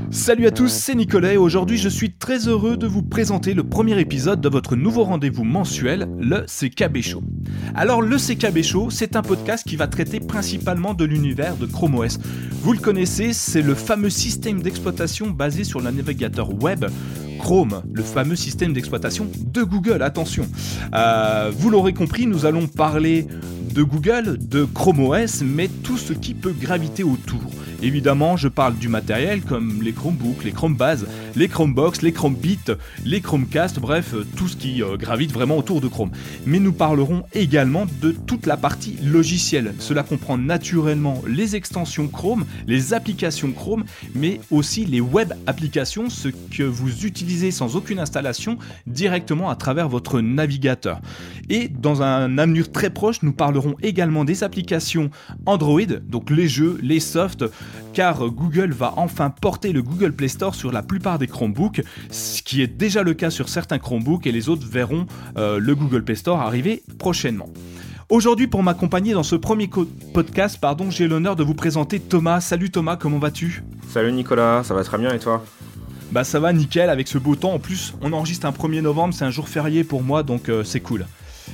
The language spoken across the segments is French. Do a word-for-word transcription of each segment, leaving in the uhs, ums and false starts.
Salut à tous, c'est Nicolas et aujourd'hui je suis très heureux de vous présenter le premier épisode de votre nouveau rendez-vous mensuel, le C K B Show. Alors le C K B Show, c'est un podcast qui va traiter principalement de l'univers de Chrome O S. Vous le connaissez, c'est le fameux système d'exploitation basé sur le navigateur web Chrome, le fameux système d'exploitation de Google, attention. Euh, vous l'aurez compris, nous allons parler de Google, de Chrome O S, mais tout ce qui peut graviter autour. Évidemment, je parle du matériel comme les Chromebooks, les Chromebase, les Chromebox, les Chromebit, les Chromecast, bref, tout ce qui euh, gravite vraiment autour de Chrome. Mais nous parlerons également de toute la partie logicielle. Cela comprend naturellement les extensions Chrome, les applications Chrome, mais aussi les web applications, ce que vous utilisez sans aucune installation directement à travers votre navigateur. Et dans un avenir très proche, nous parlerons également des applications Android, donc les jeux, les softs, car Google va enfin porter le Google Play Store sur la plupart des Chromebooks, ce qui est déjà le cas sur certains Chromebooks et les autres verront euh, le Google Play Store arriver prochainement. Aujourd'hui, pour m'accompagner dans ce premier co- podcast, pardon, j'ai l'honneur de vous présenter Thomas. Salut Thomas, comment vas-tu ? Salut Nicolas, ça va très bien et toi ? Bah ça va nickel avec ce beau temps, en plus on enregistre un premier novembre, c'est un jour férié pour moi donc euh, c'est cool.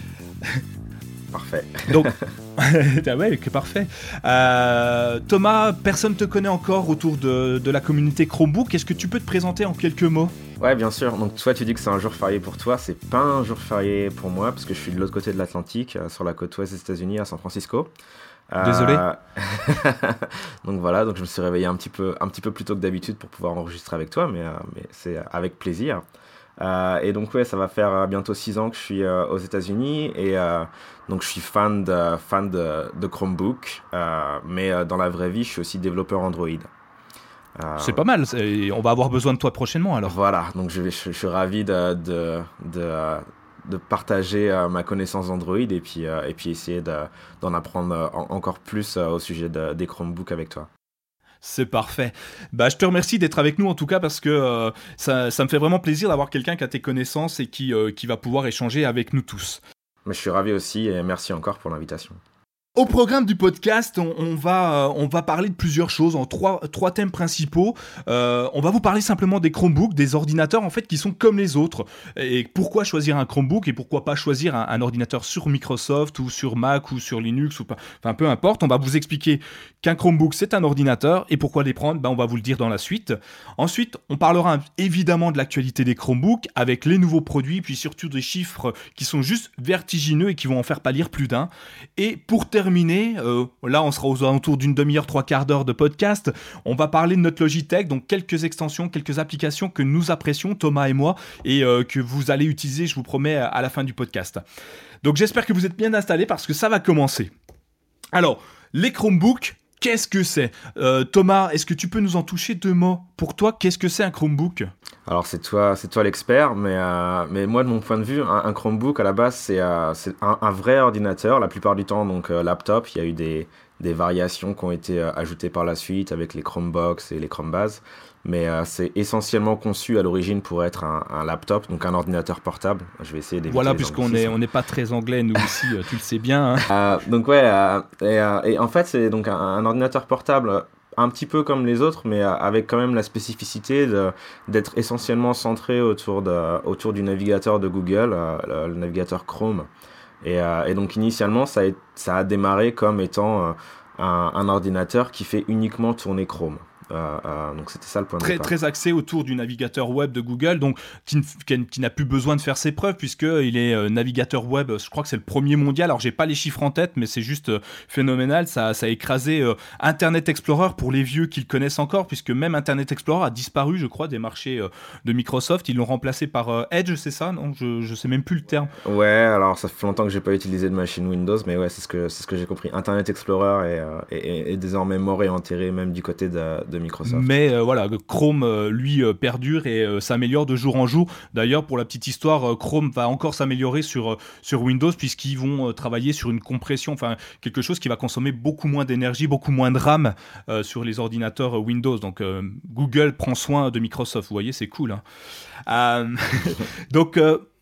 Parfait. Donc, ah ouais, que parfait. Euh, Thomas, personne te connaît encore autour de, de la communauté Chromebook. Est-ce que tu peux te présenter en quelques mots ? Ouais, bien sûr. Donc toi, tu dis que c'est un jour férié pour toi. C'est pas un jour férié pour moi parce que je suis de l'autre côté de l'Atlantique, euh, sur la côte ouest des États-Unis, à San Francisco. Euh... Désolé. donc voilà, donc je me suis réveillé un petit peu, un petit peu plus tôt que d'habitude pour pouvoir enregistrer avec toi, mais, euh, mais c'est avec plaisir. Euh, et donc ouais, ça va faire euh, bientôt six ans que je suis euh, aux États-Unis et euh, donc je suis fan de fan de, de Chromebook, euh, mais euh, dans la vraie vie, je suis aussi développeur Android. Euh, c'est pas mal. C'est... On va avoir besoin de toi prochainement alors. Voilà, donc je, vais, je, je suis ravi de de, de, de partager euh, ma connaissance d'Android et puis euh, et puis essayer de, d'en apprendre euh, en, encore plus euh, au sujet de, des Chromebooks avec toi. C'est parfait. Bah, je te remercie d'être avec nous en tout cas parce que euh, ça, ça me fait vraiment plaisir d'avoir quelqu'un qui a tes connaissances et qui, euh, qui va pouvoir échanger avec nous tous. Mais je suis ravi aussi et merci encore pour l'invitation. Au programme du podcast, on, on, va, on va parler de plusieurs choses en trois, trois thèmes principaux. Euh, on va vous parler simplement des Chromebooks, des ordinateurs en fait qui sont comme les autres. Et pourquoi choisir un Chromebook et pourquoi pas choisir un, un ordinateur sur Microsoft ou sur Mac ou sur Linux ou pas. Enfin peu importe, on va vous expliquer qu'un Chromebook c'est un ordinateur et pourquoi les prendre, ben, on va vous le dire dans la suite. Ensuite, on parlera évidemment de l'actualité des Chromebooks avec les nouveaux produits puis surtout des chiffres qui sont juste vertigineux et qui vont en faire pâlir plus d'un. Et pour terminer, Terminé, euh, là on sera aux alentours d'une demi-heure, trois quarts d'heure de podcast. On va parler de notre Logitech, donc quelques extensions, quelques applications que nous apprécions, Thomas et moi, et euh, que vous allez utiliser, je vous promets, à la fin du podcast. Donc j'espère que vous êtes bien installés parce que ça va commencer. Alors, les Chromebooks, qu'est-ce que c'est ? euh, Thomas, est-ce que tu peux nous en toucher deux mots ? Pour toi, qu'est-ce que c'est un Chromebook ? Alors c'est toi, c'est toi l'expert, mais, euh, mais moi de mon point de vue, un, un Chromebook à la base c'est, euh, c'est un, un vrai ordinateur, la plupart du temps donc euh, laptop, il y a eu des, des variations qui ont été euh, ajoutées par la suite avec les Chromebox et les Chromebase, mais euh, c'est essentiellement conçu à l'origine pour être un, un laptop, donc un ordinateur portable. Je vais essayer d'éviter Voilà, les puisqu'on n'est on n'est pas très anglais nous ici, tu le sais bien. Hein. Euh, donc ouais, euh, et, euh, et en fait c'est donc un, un ordinateur portable un petit peu comme les autres, mais avec quand même la spécificité de, d'être essentiellement centré autour, de, autour du navigateur de Google, euh, le, le navigateur Chrome. Et, euh, et donc initialement, ça a, ça a démarré comme étant euh, un, un ordinateur qui fait uniquement tourner Chrome. Euh, euh, donc c'était ça le point de très, départ. Très axé autour du navigateur web de Google, donc qui, qui, qui n'a plus besoin de faire ses preuves puisqu'il est euh, navigateur web, je crois que c'est le premier mondial, alors j'ai pas les chiffres en tête mais c'est juste euh, phénoménal, ça, ça a écrasé euh, Internet Explorer pour les vieux qui le connaissent encore puisque même Internet Explorer a disparu je crois des marchés euh, de Microsoft, ils l'ont remplacé par euh, Edge, c'est ça non je, je sais même plus le terme. Ouais, alors ça fait longtemps que j'ai pas utilisé de machine Windows mais ouais c'est ce que, c'est ce que j'ai compris, Internet Explorer est, euh, est, est désormais mort et enterré même du côté de, de Microsoft. Mais euh, voilà, Chrome, euh, lui, euh, perdure et euh, s'améliore de jour en jour. D'ailleurs, pour la petite histoire, euh, Chrome va encore s'améliorer sur, euh, sur Windows puisqu'ils vont euh, travailler sur une compression, enfin quelque chose qui va consommer beaucoup moins d'énergie, beaucoup moins de RAM euh, sur les ordinateurs euh, Windows. Donc euh, Google prend soin de Microsoft, vous voyez, c'est cool. Hein. Euh, donc... Euh,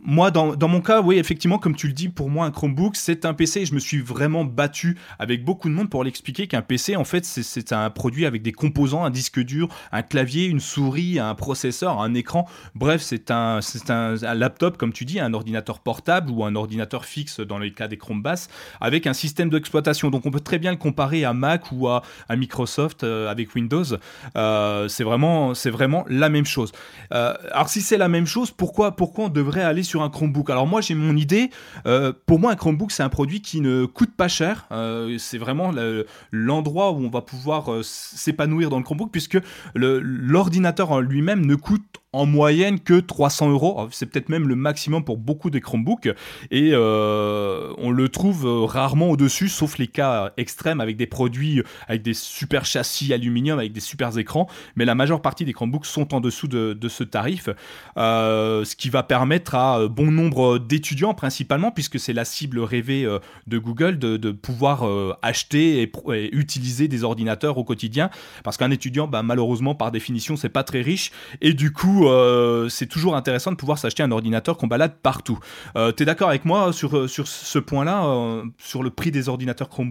moi, dans, dans mon cas, oui, effectivement, comme tu le dis, pour moi, un Chromebook, c'est un P C. Et je me suis vraiment battu avec beaucoup de monde pour l'expliquer qu'un P C, en fait, c'est, c'est un produit avec des composants, un disque dur, un clavier, une souris, un processeur, un écran. Bref, c'est un, c'est un, un laptop, comme tu dis, un ordinateur portable ou un ordinateur fixe dans les cas des Chromebooks, avec un système d'exploitation. Donc, on peut très bien le comparer à Mac ou à, à Microsoft euh, avec Windows. Euh, c'est vraiment, c'est vraiment la même chose. Euh, alors, si c'est la même chose, pourquoi, pourquoi on devrait aller sur un Chromebook? Alors moi j'ai mon idée, euh, pour moi un Chromebook c'est un produit qui ne coûte pas cher, euh, c'est vraiment le, l'endroit où on va pouvoir euh, s'épanouir dans le Chromebook, puisque le, l'ordinateur en lui-même ne coûte en moyenne que trois cents euros, c'est peut-être même le maximum pour beaucoup des Chromebooks, et euh, on le trouve rarement au-dessus, sauf les cas extrêmes avec des produits, avec des super châssis aluminium, avec des super écrans, mais la majeure partie des Chromebooks sont en dessous de, de ce tarif, euh, ce qui va permettre à bon nombre d'étudiants principalement, puisque c'est la cible rêvée de Google, de, de pouvoir euh, acheter et, et utiliser des ordinateurs au quotidien, parce qu'un étudiant, bah, malheureusement par définition c'est pas très riche, et du coup Euh, c'est toujours intéressant de pouvoir s'acheter un ordinateur qu'on balade partout. Euh, t'es d'accord avec moi sur, sur ce point-là, euh, sur le prix des ordinateurs Chromebook ?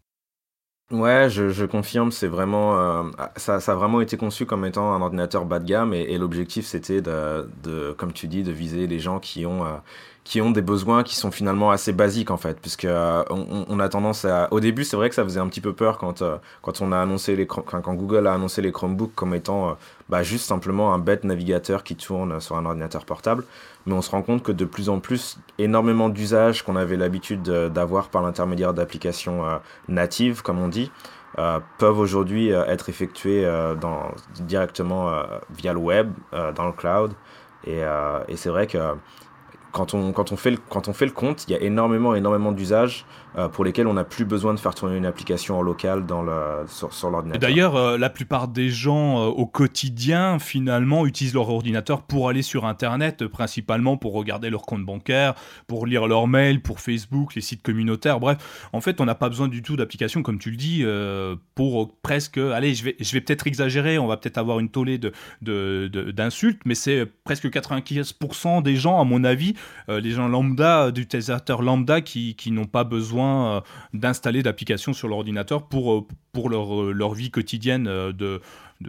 Ouais, je, je confirme, c'est vraiment, euh, ça, ça a vraiment été conçu comme étant un ordinateur bas de gamme, et, et l'objectif c'était de, de, comme tu dis, de viser les gens qui ont, euh, qui ont des besoins qui sont finalement assez basiques en fait, puisque euh, on, on a tendance à, au début c'est vrai que ça faisait un petit peu peur quand, euh, quand on a annoncé les, quand, quand Google a annoncé les Chromebooks comme étant euh, bah, juste simplement un bête navigateur qui tourne sur un ordinateur portable, mais on se rend compte que de plus en plus, énormément d'usages qu'on avait l'habitude de, d'avoir par l'intermédiaire d'applications euh, natives, comme on dit, euh, peuvent aujourd'hui euh, être effectués euh, dans, directement euh, via le web, euh, dans le cloud, et, euh, et c'est vrai que Quand on, quand, on fait le, quand on fait le compte, il y a énormément, énormément d'usages euh, pour lesquels on n'a plus besoin de faire tourner une application en local dans le, sur, sur l'ordinateur. Et d'ailleurs, euh, la plupart des gens euh, au quotidien, finalement, utilisent leur ordinateur pour aller sur Internet, principalement pour regarder leur compte bancaire, pour lire leurs mails, pour Facebook, les sites communautaires. Bref, en fait, on n'a pas besoin du tout d'application, comme tu le dis, euh, pour presque... Allez, je vais, je vais peut-être exagérer, on va peut-être avoir une tollée de, de, de, d'insultes, mais c'est presque quatre-vingt-quinze pour cent des gens, à mon avis, Euh, les gens lambda, d'utilisateurs lambda qui, qui n'ont pas besoin euh, d'installer d'applications sur l'ordinateur pour, euh, pour leur, leur vie quotidienne euh, de, de,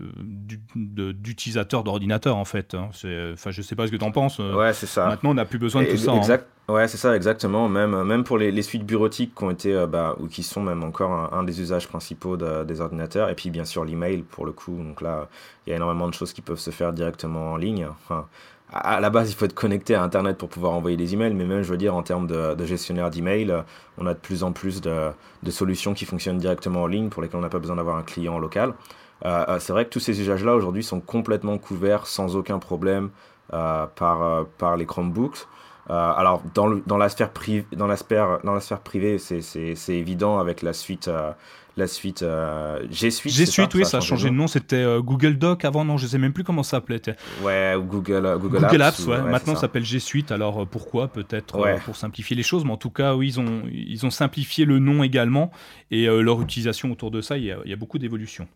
de, d'utilisateurs d'ordinateur en fait. Hein. C'est, enfin, je sais pas ce que tu en penses. Euh, ouais, c'est ça. Maintenant, on n'a plus besoin de Et, tout ça. exact, Hein. Ouais, c'est ça, exactement. Même, même pour les, les suites bureautiques qui ont été, euh, bah, ou qui sont même encore un, un des usages principaux de, des ordinateurs. Et puis, bien sûr, l'email pour le coup. Donc là, il y a énormément de choses qui peuvent se faire directement en ligne. Enfin, à la base, il faut être connecté à Internet pour pouvoir envoyer des emails, mais même, je veux dire, en termes de, de gestionnaire d'email, on a de plus en plus de, de solutions qui fonctionnent directement en ligne pour lesquelles on n'a pas besoin d'avoir un client local. Euh, c'est vrai que tous ces usages-là, aujourd'hui, sont complètement couverts sans aucun problème euh, par, euh, par les Chromebooks. Euh, alors, dans, le, dans, la sphère priv- dans, la sphère, dans la sphère privée, c'est, c'est, c'est évident avec la suite... Euh, la suite euh, G Suite. G Suite, oui, ça a changé de nom. C'était euh, Google Doc avant, non, je sais même plus comment ça s'appelait. Ouais, Google, euh, Google, Google Apps. Apps, ouais. Ou, ouais, Maintenant, ça s'appelle G Suite. Alors euh, pourquoi? Peut-être ouais. euh, pour simplifier les choses, mais en tout cas, oui, ils ont, ils ont simplifié le nom également et euh, leur utilisation autour de ça. Il y a, il y a beaucoup d'évolutions.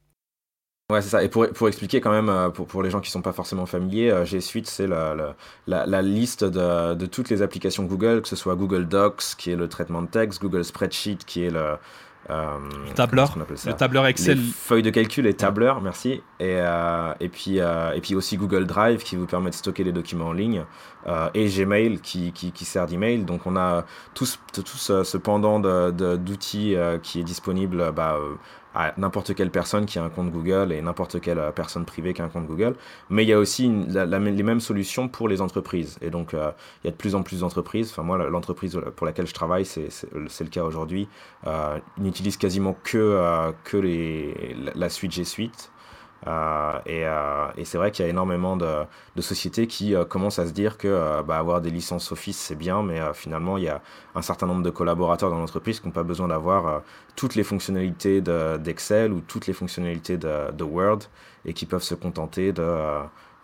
Ouais, c'est ça. Et pour, pour expliquer quand même, pour, pour les gens qui sont pas forcément familiers, euh, G Suite, c'est la, la, la, la liste de, de toutes les applications Google, que ce soit Google Docs, qui est le traitement de texte, Google Spreadsheet, qui est le... Euh, le tableur, le tableur Excel, les feuilles de calcul et tableur, merci, et euh, et puis euh, et puis aussi Google Drive qui vous permet de stocker les documents en ligne, euh, et Gmail qui, qui qui sert d'email. Donc on a tous tout ce, ce pendant de, de d'outils euh, qui est disponible bah, euh, à n'importe quelle personne qui a un compte Google et n'importe quelle personne privée qui a un compte Google. Mais il y a aussi une, la, la, les mêmes solutions pour les entreprises. Et donc, euh, il y a de plus en plus d'entreprises. Enfin, moi, l'entreprise pour laquelle je travaille, c'est, c'est, c'est le cas aujourd'hui. Euh, ils n'utilisent quasiment que, euh, que les, la, la suite G Suite. Euh, et, euh, et c'est vrai qu'il y a énormément de, de sociétés qui euh, commencent à se dire que euh, bah, avoir des licences Office c'est bien, mais euh, finalement il y a un certain nombre de collaborateurs dans l'entreprise qui n'ont pas besoin d'avoir euh, toutes les fonctionnalités de, d'Excel ou toutes les fonctionnalités de, de Word, et qui peuvent se contenter de, euh,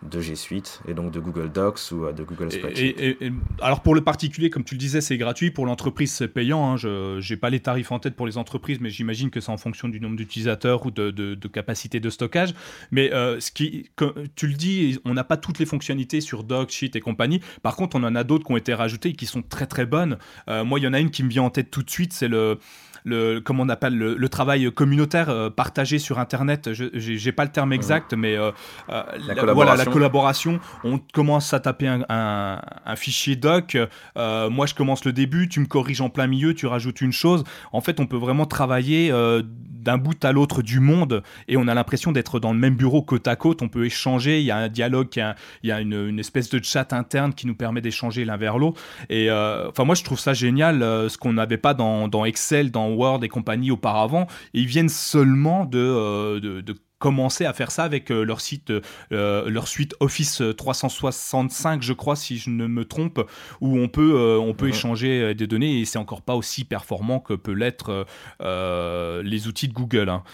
de G Suite et donc de Google Docs ou de Google Spreadsheet. Et, et, et, alors pour le particulier, comme tu le disais, c'est gratuit. Pour l'entreprise, c'est payant. Hein. Je n'ai pas les tarifs en tête pour les entreprises, mais j'imagine que c'est en fonction du nombre d'utilisateurs ou de, de, de capacité de stockage. Mais euh, ce qui, comme tu le dis, on n'a pas toutes les fonctionnalités sur Docs, Sheet et compagnie. Par contre, on en a d'autres qui ont été rajoutées et qui sont très très bonnes. Euh, moi, il y en a une qui me vient en tête tout de suite, c'est le... Le, comment on appelle le, le travail communautaire euh, partagé sur Internet. Je j'ai pas le terme exact, mmh. mais euh, euh, la, la, voilà la collaboration. On commence à taper un, un, un fichier doc. Euh, moi, je commence le début, tu me corriges en plein milieu, tu rajoutes une chose. En fait, on peut vraiment travailler euh, d'un bout à l'autre du monde et on a l'impression d'être dans le même bureau côte à côte. On peut échanger. Il y a un dialogue, il y a, il y a une, une espèce de chat interne qui nous permet d'échanger l'un vers l'autre. Et euh, enfin, moi, je trouve ça génial, euh, ce qu'on n'avait pas dans, dans Excel, dans Word et compagnie auparavant, et ils viennent seulement de, euh, de, de commencer à faire ça avec euh, leur site, euh, leur suite Office trois cent soixante-cinq, je crois, si je ne me trompe, où on peut, euh, on peut mmh. échanger des données, et c'est encore pas aussi performant que peut l'être euh, les outils de Google. Hein.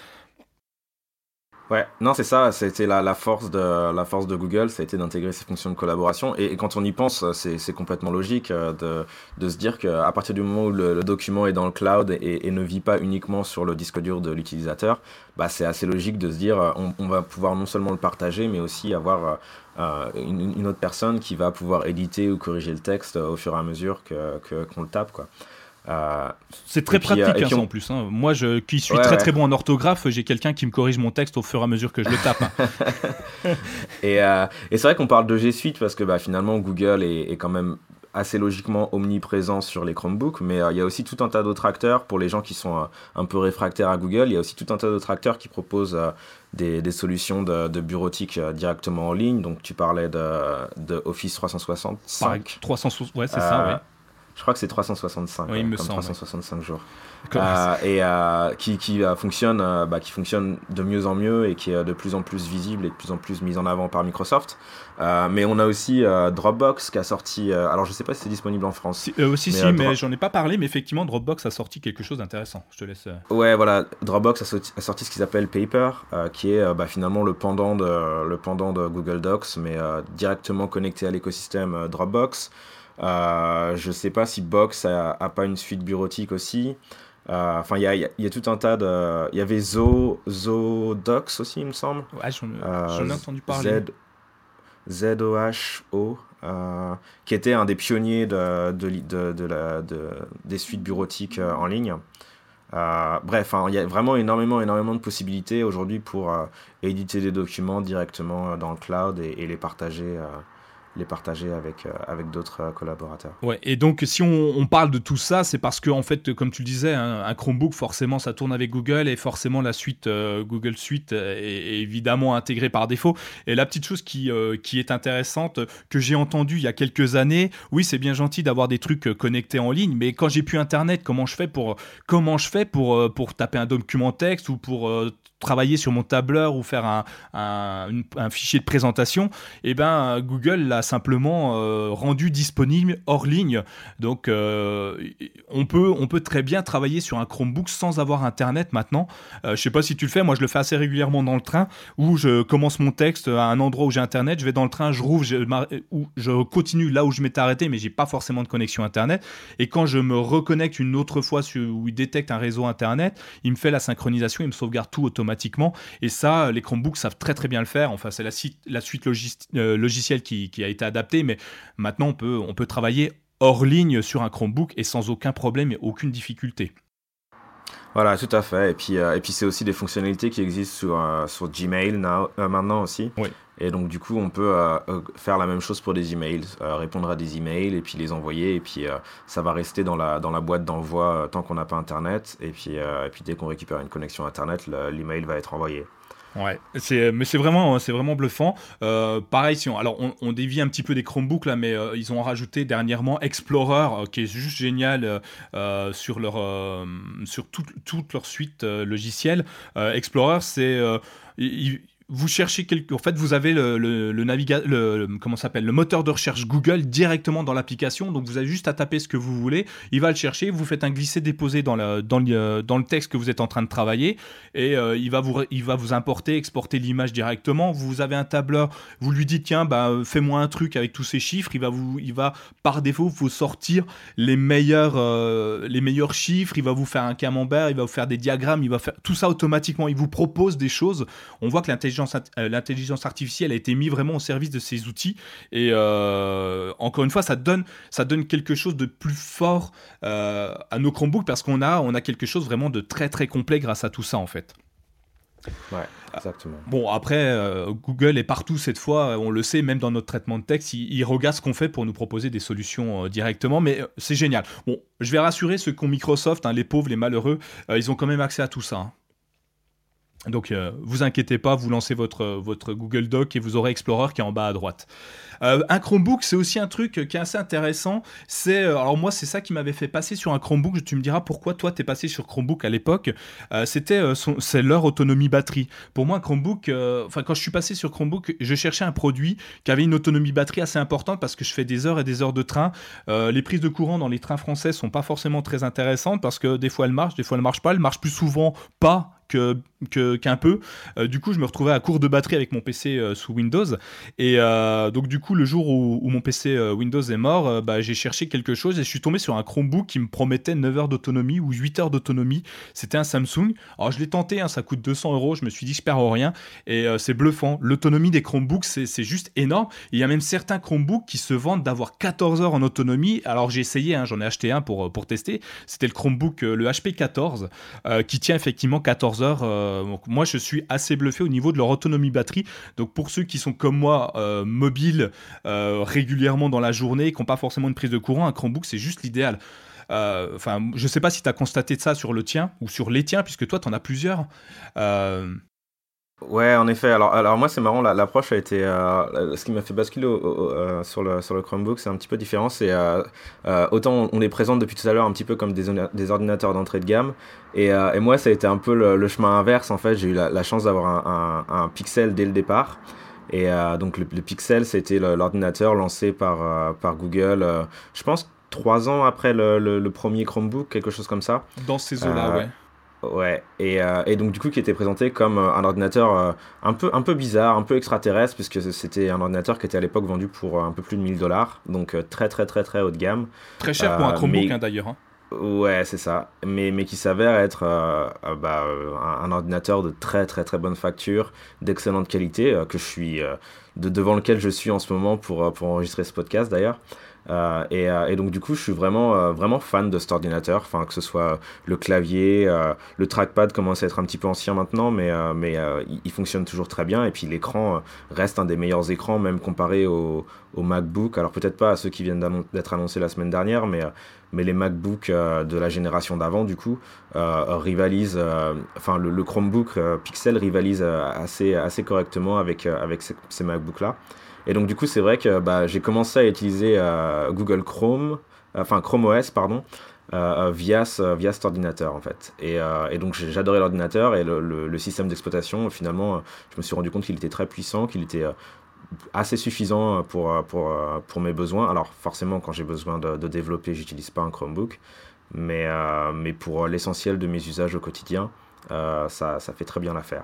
Ouais, non, c'est ça, c'était la, la, force de, la force de Google, ça a été d'intégrer ces fonctions de collaboration. Et, et quand on y pense, c'est, c'est complètement logique euh, de, de se dire qu'à partir du moment où le, le document est dans le cloud et, et ne vit pas uniquement sur le disque dur de l'utilisateur, bah, c'est assez logique de se dire on, on va pouvoir non seulement le partager, mais aussi avoir euh, une, une autre personne qui va pouvoir éditer ou corriger le texte au fur et à mesure que, que, qu'on le tape, quoi. Euh, c'est très pratique puis, euh, hein, ça, on... en plus. Hein. Moi, je, qui suis ouais, très ouais. très bon en orthographe, j'ai quelqu'un qui me corrige mon texte au fur et à mesure que je le tape. Hein. et, euh, et c'est vrai qu'on parle de G Suite parce que bah, finalement, Google est, est quand même assez logiquement omniprésent sur les Chromebooks, mais il euh, y a aussi tout un tas d'autres acteurs, pour les gens qui sont euh, un peu réfractaires à Google, il y a aussi tout un tas d'autres acteurs qui proposent euh, des, des solutions de, de bureautique euh, directement en ligne. Donc tu parlais de, de Office trois cent soixante-cinq. trois cents, ouais, c'est ça, oui. Je crois que c'est trois cent soixante-cinq, oui, euh, comme semble, trois cent soixante-cinq ouais. jours. Euh, et euh, qui, qui, euh, fonctionne, euh, bah, qui fonctionne de mieux en mieux et qui est de plus en plus visible et de plus en plus mise en avant par Microsoft. Euh, mais on a aussi euh, Dropbox qui a sorti, euh, alors je ne sais pas si c'est disponible en France. Si, euh, si, mais, si, euh, mais Dro- j'en ai pas parlé, mais effectivement, Dropbox a sorti quelque chose d'intéressant. Je te laisse... Euh... Ouais, voilà, Dropbox a sorti, a sorti ce qu'ils appellent Paper, euh, qui est euh, bah, finalement le pendant, de, le pendant de Google Docs, mais euh, directement connecté à l'écosystème euh, Dropbox. Euh, je sais pas si Box a, a pas une suite bureautique aussi. Enfin, euh, il y a, y, a, y a tout un tas de. Il y avait Zo, Zodocs aussi, il me semble. Ouais, j'en, euh, j'en ai entendu parler. Z, Z O H O, euh, qui était un des pionniers de, de, de, de la, de, des suites bureautiques euh, en ligne. Euh, bref, il hein, y a vraiment énormément, énormément de possibilités aujourd'hui pour euh, éditer des documents directement dans le cloud et, et les partager. Euh, les partager avec, euh, avec d'autres euh, collaborateurs. Ouais, et donc si on, on parle de tout ça, c'est parce que en fait, comme tu le disais, hein, un Chromebook, forcément, ça tourne avec Google et forcément la suite euh, Google Suite est, est évidemment intégrée par défaut. Et la petite chose qui, euh, qui est intéressante, que j'ai entendue il y a quelques années, oui, c'est bien gentil d'avoir des trucs connectés en ligne, mais quand j'ai plus Internet, comment je fais pour, comment je fais pour, pour taper un document texte ou pour euh, travailler sur mon tableur ou faire un, un, une, un fichier de présentation, et eh ben Google l'a simplement euh, rendu disponible hors ligne. Donc euh, on peut on peut très bien travailler sur un Chromebook sans avoir Internet maintenant. Euh, je sais pas si tu le fais, moi je le fais assez régulièrement dans le train, où je commence mon texte à un endroit où j'ai Internet, je vais dans le train, je rouvre, je, où je continue là où je m'étais arrêté, mais j'ai pas forcément de connexion Internet. Et quand je me reconnecte une autre fois sur, où il détecte un réseau Internet, il me fait la synchronisation, il me sauvegarde tout automatiquement. Et ça, les Chromebooks savent très très bien le faire. Enfin, c'est la, la suite logis, euh, logicielle qui, qui a été adaptée, mais maintenant on peut, on peut travailler hors ligne sur un Chromebook et sans aucun problème et aucune difficulté. Voilà, tout à fait. Et puis, euh, et puis c'est aussi des fonctionnalités qui existent sur, euh, sur Gmail now, euh, maintenant aussi. Oui. Et donc, du coup, on peut euh, faire la même chose pour des emails, euh, répondre à des emails et puis les envoyer. Et puis, euh, ça va rester dans la, dans la boîte d'envoi euh, tant qu'on n'a pas Internet. Et puis, euh, et puis, dès qu'on récupère une connexion Internet, le, l'email va être envoyé. Ouais, c'est, mais c'est vraiment, c'est vraiment bluffant. Euh, pareil, si on, alors on, on dévie un petit peu des Chromebooks là, mais euh, ils ont rajouté dernièrement Explorer, euh, qui est juste génial euh, sur leur, euh, sur toute, toute leur suite euh, logicielle. Euh, Explorer, c'est, euh, il, vous cherchez quelque, en fait, vous avez le le, le naviga, le, le comment ça s'appelle, le moteur de recherche Google directement dans l'application. Donc vous avez juste à taper ce que vous voulez, il va le chercher, vous faites un glisser-déposer dans le dans le dans le texte que vous êtes en train de travailler, et euh, il va vous il va vous importer, exporter l'image directement. Vous avez un tableur, vous lui dites tiens, bah fais-moi un truc avec tous ces chiffres, il va vous il va par défaut vous sortir les meilleurs euh, les meilleurs chiffres, il va vous faire un camembert, il va vous faire des diagrammes, il va faire tout ça automatiquement, il vous propose des choses. On voit que l'intelligence, euh, l'intelligence artificielle a été mise vraiment au service de ces outils, et euh, encore une fois ça donne, ça donne quelque chose de plus fort euh, à nos Chromebooks, parce qu'on a, on a quelque chose vraiment de très très complet grâce à tout ça en fait. Ouais, exactement. Bon, après, euh, Google est partout cette fois, on le sait, même dans notre traitement de texte, il, il regarde ce qu'on fait pour nous proposer des solutions euh, directement, mais euh, c'est génial. Bon, je vais rassurer ceux qui ont Microsoft, hein, les pauvres, les malheureux, euh, ils ont quand même accès à tout ça. Hein. Donc, euh, vous inquiétez pas, vous lancez votre, votre Google Doc et vous aurez Explorer qui est en bas à droite. Euh, un Chromebook, c'est aussi un truc qui est assez intéressant. C'est, alors moi, c'est ça qui m'avait fait passer sur un Chromebook. Tu me diras pourquoi toi, t'es passé sur Chromebook à l'époque. Euh, c'était euh, son, c'est leur autonomie batterie. Pour moi, un Chromebook, euh, enfin quand je suis passé sur Chromebook, je cherchais un produit qui avait une autonomie batterie assez importante, parce que je fais des heures et des heures de train. Euh, les prises de courant dans les trains français sont pas forcément très intéressantes, parce que des fois elles marchent, des fois elles marchent pas. Elles marchent plus souvent pas Que, que, qu'un peu. Euh, du coup, je me retrouvais à court de batterie avec mon P C euh, sous Windows. Et euh, donc, du coup, le jour où, où mon P C euh, Windows est mort, euh, bah, j'ai cherché quelque chose et je suis tombé sur un Chromebook qui me promettait neuf heures d'autonomie ou huit heures d'autonomie. C'était un Samsung. Alors, je l'ai tenté, hein, ça coûte deux cents euros. Je me suis dit, je perds rien. Et euh, c'est bluffant. L'autonomie des Chromebooks, c'est, c'est juste énorme. Il y a même certains Chromebooks qui se vantent d'avoir quatorze heures en autonomie. Alors, j'ai essayé, hein, j'en ai acheté un pour, pour tester. C'était le Chromebook, euh, le H P quatorze, euh, qui tient effectivement quatorze heures. Euh, donc moi, je suis assez bluffé au niveau de leur autonomie batterie. Donc pour ceux qui sont comme moi, euh, mobiles euh, régulièrement dans la journée, qui n'ont pas forcément une prise de courant, un Chromebook, c'est juste l'idéal. Enfin, euh, je ne sais pas si tu as constaté ça sur le tien ou sur les tiens, puisque toi, tu en as plusieurs. Euh... Ouais, en effet. Alors, alors moi, c'est marrant. La, l'approche a été. Euh, ce qui m'a fait basculer au, au, euh, sur le sur le Chromebook, c'est un petit peu différent. C'est euh, euh, autant on, on les présente depuis tout à l'heure un petit peu comme des, des ordinateurs d'entrée de gamme. Et, euh, et moi, ça a été un peu le, le chemin inverse. En fait, j'ai eu la, la chance d'avoir un, un, un Pixel dès le départ. Et euh, donc le, le Pixel, c'était le, l'ordinateur lancé par euh, par Google. Euh, je pense trois ans après le, le, le premier Chromebook, quelque chose comme ça. Dans ces eaux-là, Euh, ouais. Ouais, et, euh, et donc du coup qui était présenté comme euh, un ordinateur euh, un peu, un peu bizarre, un peu extraterrestre, puisque c'était un ordinateur qui était à l'époque vendu pour euh, un peu plus de mille dollars, donc euh, très très très très haut de gamme. Très cher pour un Chromebook, mais... hein, d'ailleurs. Hein. Ouais, c'est ça, mais, mais qui s'avère être euh, euh, bah, euh, un, un ordinateur de très très très bonne facture, d'excellente qualité, euh, que je suis, euh, de, devant lequel je suis en ce moment pour, pour enregistrer ce podcast d'ailleurs. Euh, et, euh, et donc du coup je suis vraiment, euh, vraiment fan de cet ordinateur, enfin, que ce soit le clavier, euh, le trackpad commence à être un petit peu ancien maintenant, mais, euh, mais euh, il, il fonctionne toujours très bien, et puis l'écran euh, reste un des meilleurs écrans, même comparé au, au MacBook. Alors peut-être pas à ceux qui viennent d'annon- d'être annoncés la semaine dernière, mais, euh, mais les MacBooks euh, de la génération d'avant du coup euh, rivalisent, euh, enfin le, le Chromebook euh, Pixel rivalise euh, assez, assez correctement avec, euh, avec ces, ces MacBooks là. Et donc du coup c'est vrai que bah, j'ai commencé à utiliser euh, Google Chrome, euh, enfin Chrome O S pardon, euh, via, ce, via cet ordinateur en fait. Et, euh, et donc j'adorais l'ordinateur et le, le, le système d'exploitation. Finalement, euh, je me suis rendu compte qu'il était très puissant, qu'il était euh, assez suffisant pour, pour, pour mes besoins. Alors forcément quand j'ai besoin de, de développer, j'utilise pas un Chromebook, mais, euh, mais pour l'essentiel de mes usages au quotidien, euh, ça, ça fait très bien l'affaire.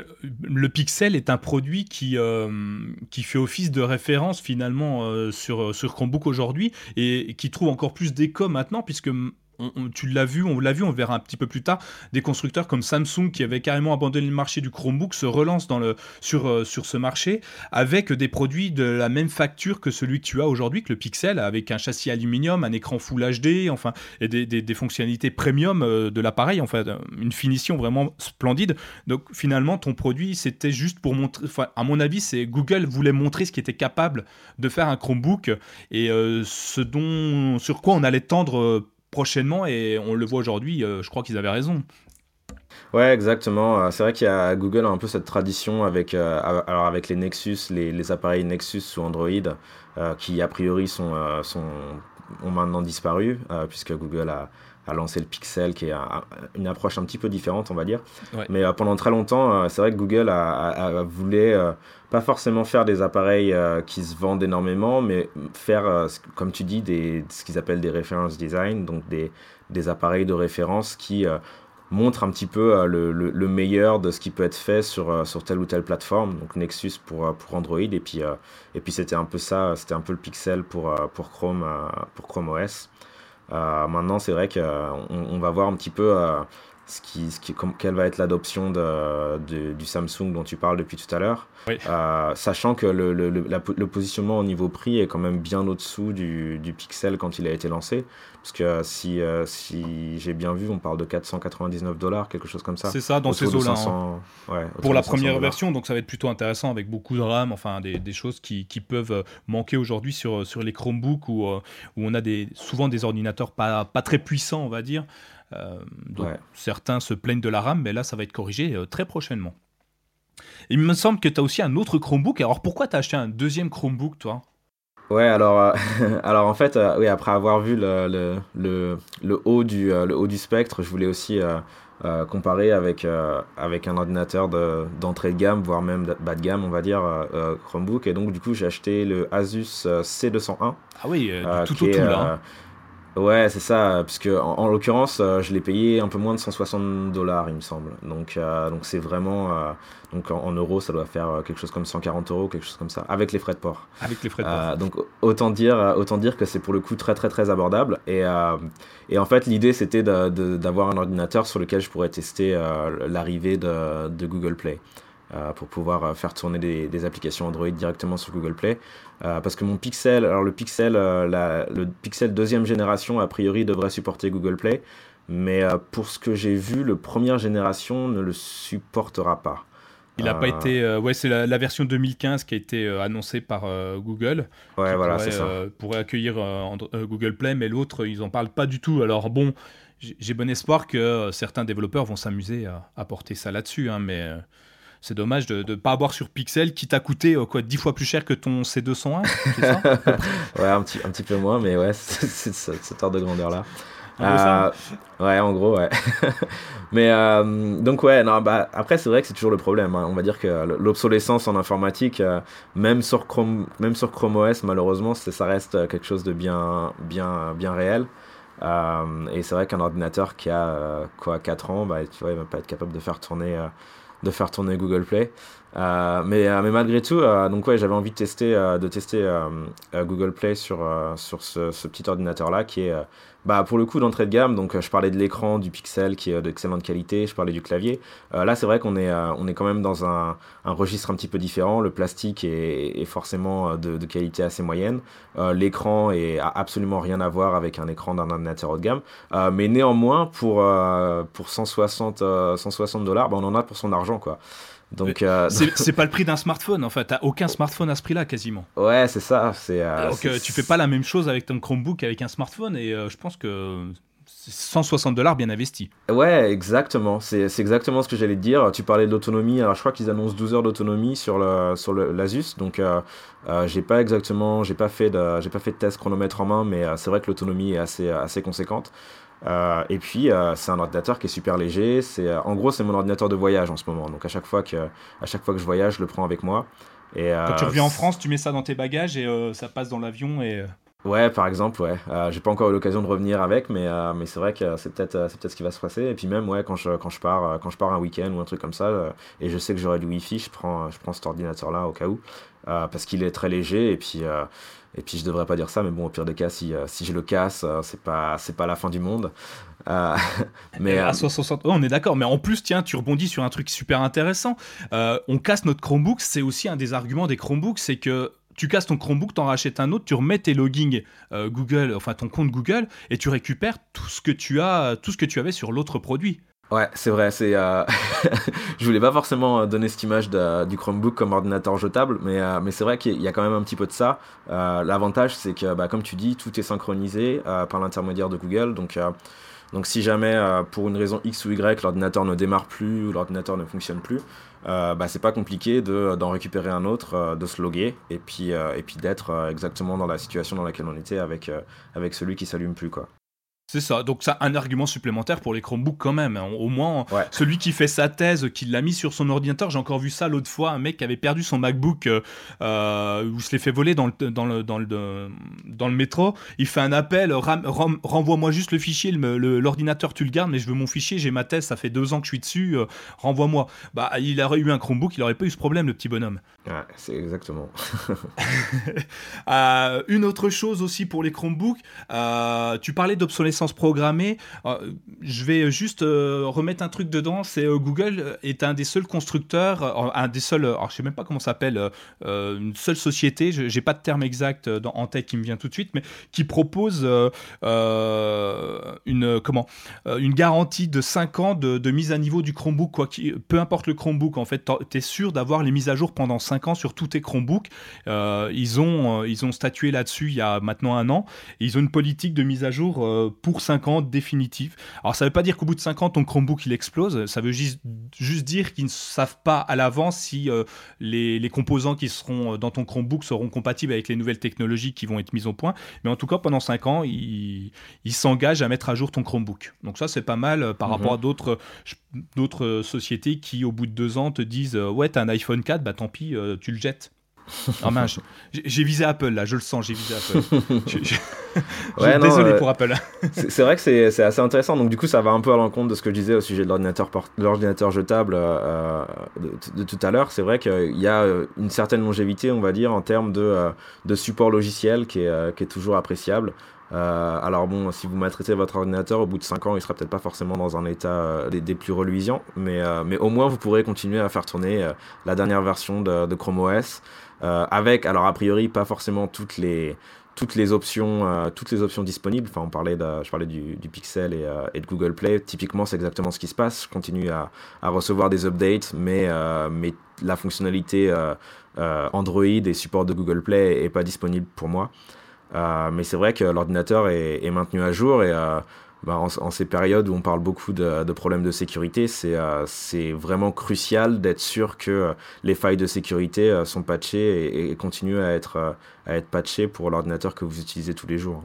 Le Pixel est un produit qui, euh, qui fait office de référence finalement euh, sur, sur Chromebook aujourd'hui, et qui trouve encore plus d'écho maintenant, puisque on, on, tu l'as vu, on l'a vu, on le verra un petit peu plus tard, des constructeurs comme Samsung qui avaient carrément abandonné le marché du Chromebook se relancent dans le, sur, euh, sur ce marché avec des produits de la même facture que celui que tu as aujourd'hui, que le Pixel, avec un châssis aluminium, un écran Full H D, enfin, et des, des, des fonctionnalités premium euh, de l'appareil, enfin, une finition vraiment splendide. Donc finalement, ton produit, c'était juste pour montrer, enfin, à mon avis, c'est Google voulait montrer ce qui était capable de faire un Chromebook, et euh, ce dont, sur quoi on allait tendre euh, prochainement, et on le voit aujourd'hui, euh, je crois qu'ils avaient raison. Ouais, exactement. C'est vrai qu'il y a Google a un peu cette tradition avec, euh, alors avec les Nexus, les, les appareils Nexus sous Android, euh, qui a priori sont, euh, sont, ont maintenant disparu, euh, puisque Google a, a lancé le Pixel, qui est un, une approche un petit peu différente, on va dire. Ouais. Mais euh, pendant très longtemps, euh, c'est vrai que Google a, a, a voulu euh, pas forcément faire des appareils euh, qui se vendent énormément, mais faire, euh, comme tu dis, des, ce qu'ils appellent des reference design, donc des, des appareils de référence qui euh, montrent un petit peu euh, le, le, le meilleur de ce qui peut être fait sur, euh, sur telle ou telle plateforme, donc Nexus pour, pour Android, et puis, euh, et puis c'était un peu ça, c'était un peu le Pixel pour, euh, pour, Chrome, euh, pour Chrome O S. Euh, maintenant, c'est vrai qu'on on va voir un petit peu euh, ce qui, ce qui, com- quelle va être l'adoption de, de- du Samsung dont tu parles depuis tout à l'heure, Oui. euh, sachant que le, le, le, la- le positionnement au niveau prix est quand même bien au-dessous du, du Pixel quand il a été lancé. Parce que si, euh, si j'ai bien vu, on parle de quatre cent quatre-vingt-dix-neuf dollars, quelque chose comme ça. C'est ça, dans Autour ces de eaux-là. hein. cinq cents, ouais, autour Pour de la cinq cents première dollars. version, donc ça va être plutôt intéressant avec beaucoup de RAM, enfin des, des choses qui, qui peuvent euh, manquer aujourd'hui sur, sur les Chromebooks où, euh, où on a des, souvent des ordinateurs pas, pas très puissants, on va dire. Euh, donc Ouais. certains se plaignent de la RAM, mais là ça va être corrigé euh, très prochainement. Il me semble que tu as aussi un autre Chromebook. Alors pourquoi tu as acheté un deuxième Chromebook, toi? Ouais, alors, euh, alors en fait, euh, oui, après avoir vu le, le, le, le haut du, euh, le haut du spectre, je voulais aussi euh, euh, comparer avec, euh, avec un ordinateur de, d'entrée de gamme, voire même de- bas de gamme, on va dire, euh, euh, Chromebook. Et donc, du coup, j'ai acheté le Asus euh, C deux cent un, Ah oui, euh, du euh, tout qui au est, tout là. euh, hein. ouais, c'est ça, euh, puisque en, en l'occurrence, euh, je l'ai payé un peu moins de cent soixante dollars, il me semble. Donc, euh, donc c'est vraiment, euh, donc en, en euros, ça doit faire euh, quelque chose comme cent quarante euros, quelque chose comme ça, avec les frais de port. Avec les frais de port. Euh, donc autant dire, euh, autant dire que c'est pour le coup très très très abordable. Et, euh, et en fait, l'idée c'était de- de- d'avoir un ordinateur sur lequel je pourrais tester euh, l'arrivée de, de Google Play. Euh, pour pouvoir euh, faire tourner des, des applications Android directement sur Google Play. Euh, parce que mon Pixel, alors le Pixel, euh, la- le Pixel deuxième génération, a priori, devrait supporter Google Play. Mais euh, pour ce que j'ai vu, le première génération ne le supportera pas. Il n'a pas Euh, été. euh, ouais, c'est la, la version deux mille quinze qui a été euh, annoncée par euh, Google, ouais, qui voilà, pourrait, c'est ça. euh, pourrait accueillir euh, Andro- euh, Google Play, mais l'autre, ils n'en parlent pas du tout. Alors bon, j'ai j'ai bon espoir que euh, certains développeurs vont s'amuser à, à porter ça là-dessus, hein, mais euh, c'est dommage de ne pas avoir sur Pixel qui t'a coûté euh, quoi, dix fois plus cher que ton C deux cent un, c'est ça à peu près. Ouais, un petit, un petit peu moins, mais ouais, c'est c'est ce- cet ordre de grandeur-là. Un peu ça. hein. Euh, ouais, en gros, ouais. Mais euh, donc, ouais, non, bah, après, c'est vrai que c'est toujours le problème. hein. On va dire que l'obsolescence en informatique, euh, même sur Chrome, même sur Chrome O S, malheureusement, c'est- ça reste quelque chose de bien, bien, bien réel. Euh, et c'est vrai qu'un ordinateur qui a euh, quoi, quatre ans, bah, tu vois, il va pas être capable de faire tourner, euh, de faire tourner Google Play. Euh, mais, euh, mais malgré tout, euh, donc ouais, j'avais envie de tester, euh, de tester euh, euh, Google Play sur, euh, sur ce, ce petit ordinateur-là qui est, euh, bah, pour le coup, d'entrée de gamme. Donc, euh, je parlais de l'écran, du Pixel qui est d'excellente qualité, je parlais du clavier. Euh, là, c'est vrai qu'on est, euh, on est quand même dans un, un registre un petit peu différent. Le plastique est, est forcément euh, de, de qualité assez moyenne. Euh, l'écran est, a absolument rien à voir avec un écran d'un ordinateur haut de gamme. Euh, mais néanmoins, pour, euh, pour cent soixante, euh, cent soixante dollars, bah, on en a pour son argent, quoi. Mais Donc, euh, C'est c'est pas le prix d'un smartphone, en fait. T'as aucun smartphone à ce prix-là, quasiment. ouais, c'est ça. C'est, euh, Donc c'est- euh, tu fais pas la même chose avec ton Chromebook avec un smartphone, et euh, je pense que c'est cent soixante dollars bien investi. Ouais, exactement. C'est, c'est exactement ce que j'allais te dire. Tu parlais de l'autonomie. Alors, je crois qu'ils annoncent douze heures d'autonomie sur le, sur le, l'Asus. Donc, euh, euh, j'ai pas exactement, j'ai pas fait de, j'ai pas fait de test chronomètre en main, mais euh, c'est vrai que l'autonomie est assez, assez conséquente. Euh, et puis, euh, c'est un ordinateur qui est super léger. C'est, euh, en gros, c'est mon ordinateur de voyage en ce moment. Donc, à chaque fois que, à chaque fois que je voyage, je le prends avec moi. Et, Quand tu euh, reviens en France, tu mets ça dans tes bagages et euh, ça passe dans l'avion et... euh, ouais, par exemple, ouais. Euh, j'ai pas encore eu l'occasion de revenir avec, mais, euh, mais c'est vrai que c'est peut-être, euh, c'est peut-être ce qui va se passer. Et puis même, ouais, quand je, quand je pars, euh, quand je pars un week-end ou un truc comme ça, euh, et je sais que j'aurai du Wi-Fi, je prends, je prends cet ordinateur-là au cas où, euh, parce qu'il est très léger. Et puis, euh, et puis je devrais pas dire ça, mais bon, au pire des cas, si, euh, si je le casse, euh, c'est pas, c'est pas la fin du monde. Euh, mais euh, euh, à soixante... Oh, on est d'accord, mais en plus, tiens, tu rebondis sur un truc super intéressant. Euh, on casse notre Chromebook, c'est aussi un des arguments des Chromebooks, c'est que tu casses ton Chromebook, t'en rachètes un autre, tu remets tes logins euh, Google, enfin ton compte Google, et tu récupères tout ce que tu as, tout ce que tu avais sur l'autre produit. ouais, c'est vrai, c'est. euh, je voulais pas forcément euh, donner cette image de- du Chromebook comme ordinateur jetable, mais, euh, mais c'est vrai qu'il y a quand même un petit peu de ça. Euh, l'avantage, c'est que, bah, comme tu dis, tout est synchronisé euh, par l'intermédiaire de Google. Donc, euh, donc si jamais, euh, pour une raison X ou Y, l'ordinateur ne démarre plus ou l'ordinateur ne fonctionne plus, euh, bah, c'est pas compliqué de, d'en récupérer un autre, euh, de se loguer, et puis, euh, et puis d'être euh, exactement dans la situation dans laquelle on était avec, euh, avec celui qui s'allume plus, quoi. C'est ça, donc ça un argument supplémentaire pour les Chromebooks quand même, hein. Au moins, Ouais. celui qui fait sa thèse, qui l'a mis sur son ordinateur, j'ai encore vu ça l'autre fois, un mec qui avait perdu son MacBook, euh, euh, où se l'est fait voler dans le, dans, le, dans, le, dans le métro, il fait un appel, ram, ram, renvoie-moi juste le fichier, le, le, l'ordinateur tu le gardes, mais je veux mon fichier, j'ai ma thèse, ça fait deux ans que je suis dessus, euh, renvoie-moi. Bah, il aurait eu un Chromebook, il aurait pas eu ce problème, le petit bonhomme. Ouais, c'est exactement. euh, une autre chose aussi pour les Chromebooks, euh, tu parlais d'obsolescence programmée. Euh, je vais juste euh, remettre un truc dedans. C'est euh, Google est un des seuls constructeurs, euh, un des seuls. Alors je sais même pas comment ça s'appelle, euh, une seule société. Je, j'ai pas de terme exact dans, en tête qui me vient tout de suite, mais qui propose euh, euh, une comment euh, une garantie de cinq ans de, de mise à niveau du Chromebook. Quoi, qui, peu importe le Chromebook, en fait, t'es sûr d'avoir les mises à jour pendant cinq ans sur tous tes Chromebooks. Euh, ils ont euh, ils ont statué là-dessus il y a maintenant un an. Et ils ont une politique de mise à jour euh, pour cinq ans définitive. Alors ça veut pas dire qu'au bout de cinq ans ton Chromebook il explose, ça veut juste, juste dire qu'ils ne savent pas à l'avance si euh, les, les composants qui seront dans ton Chromebook seront compatibles avec les nouvelles technologies qui vont être mises au point. Mais en tout cas pendant cinq ans ils, ils s'engagent à mettre à jour ton Chromebook. Donc ça c'est pas mal euh, par mm-hmm. rapport à d'autres, d'autres sociétés qui au bout de deux ans te disent euh, ouais t'as un iPhone quatre, bah tant pis euh, tu le jettes. Ah mince, j'ai, j'ai visé Apple là, je le sens, j'ai visé Apple. je, je... Ouais, non, désolé euh, pour Apple. c'est, c'est vrai que c'est, c'est assez intéressant. Donc du coup, ça va un peu à l'encontre de ce que je disais au sujet de l'ordinateur, port- de l'ordinateur jetable euh, de, de, de tout à l'heure. C'est vrai qu'il y a une certaine longévité, on va dire, en termes de, euh, de support logiciel qui est, euh, qui est toujours appréciable. Euh, alors bon, si vous maltraitez votre ordinateur, au bout de cinq ans, il sera peut-être pas forcément dans un état euh, des, des plus reluisants, mais, euh, mais au moins vous pourrez continuer à faire tourner euh, la dernière version de, de Chrome O S euh, avec, alors a priori, pas forcément toutes les toutes les options euh, toutes les options disponibles. Enfin, on parlait de, je parlais du, du Pixel et, euh, et de Google Play. Typiquement, c'est exactement ce qui se passe. Je continue à, à recevoir des updates, mais euh, mais la fonctionnalité euh, euh, Android et support de Google Play est pas disponible pour moi. Euh, mais c'est vrai que l'ordinateur est, est maintenu à jour et euh, bah, en, en ces périodes où on parle beaucoup de, de problèmes de sécurité, c'est, euh, c'est vraiment crucial d'être sûr que les failles de sécurité euh, sont patchées et, et continuent à être, euh, à être patchées pour l'ordinateur que vous utilisez tous les jours.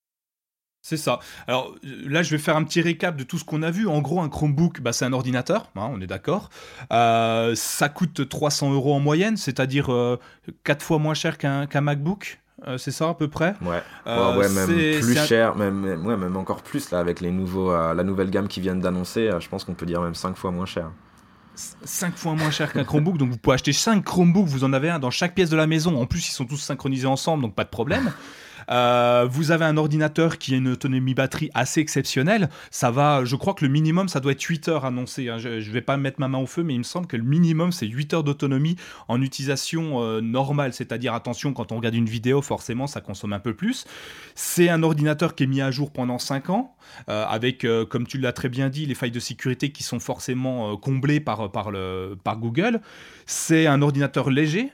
C'est ça. Alors là, je vais faire un petit récap de tout ce qu'on a vu. En gros, un Chromebook, bah, c'est un ordinateur, hein, on est d'accord. Euh, ça coûte trois cents euros en moyenne, c'est-à-dire euh, quatre fois moins cher qu'un, qu'un MacBook. Euh, c'est ça à peu près. Ouais, euh, ouais, ouais même c'est, plus c'est cher, un... même, même, ouais, même encore plus là, avec les nouveaux, euh, la nouvelle gamme qu'ils viennent d'annoncer. Euh, je pense qu'on peut dire même cinq fois moins cher. cinq fois moins cher qu'un Chromebook, donc vous pouvez acheter cinq Chromebooks, vous en avez un dans chaque pièce de la maison. En plus, ils sont tous synchronisés ensemble, donc pas de problème. Euh, vous avez un ordinateur qui a une autonomie batterie assez exceptionnelle. Ça va, je crois que le minimum, ça doit être huit heures annoncé. Hein. Je ne vais pas mettre ma main au feu, mais il me semble que le minimum, c'est huit heures d'autonomie en utilisation euh, normale. C'est-à-dire, attention, quand on regarde une vidéo, forcément, ça consomme un peu plus. C'est un ordinateur qui est mis à jour pendant cinq ans, euh, avec, euh, comme tu l'as très bien dit, les failles de sécurité qui sont forcément euh, comblées par, par, le, par Google. C'est un ordinateur léger.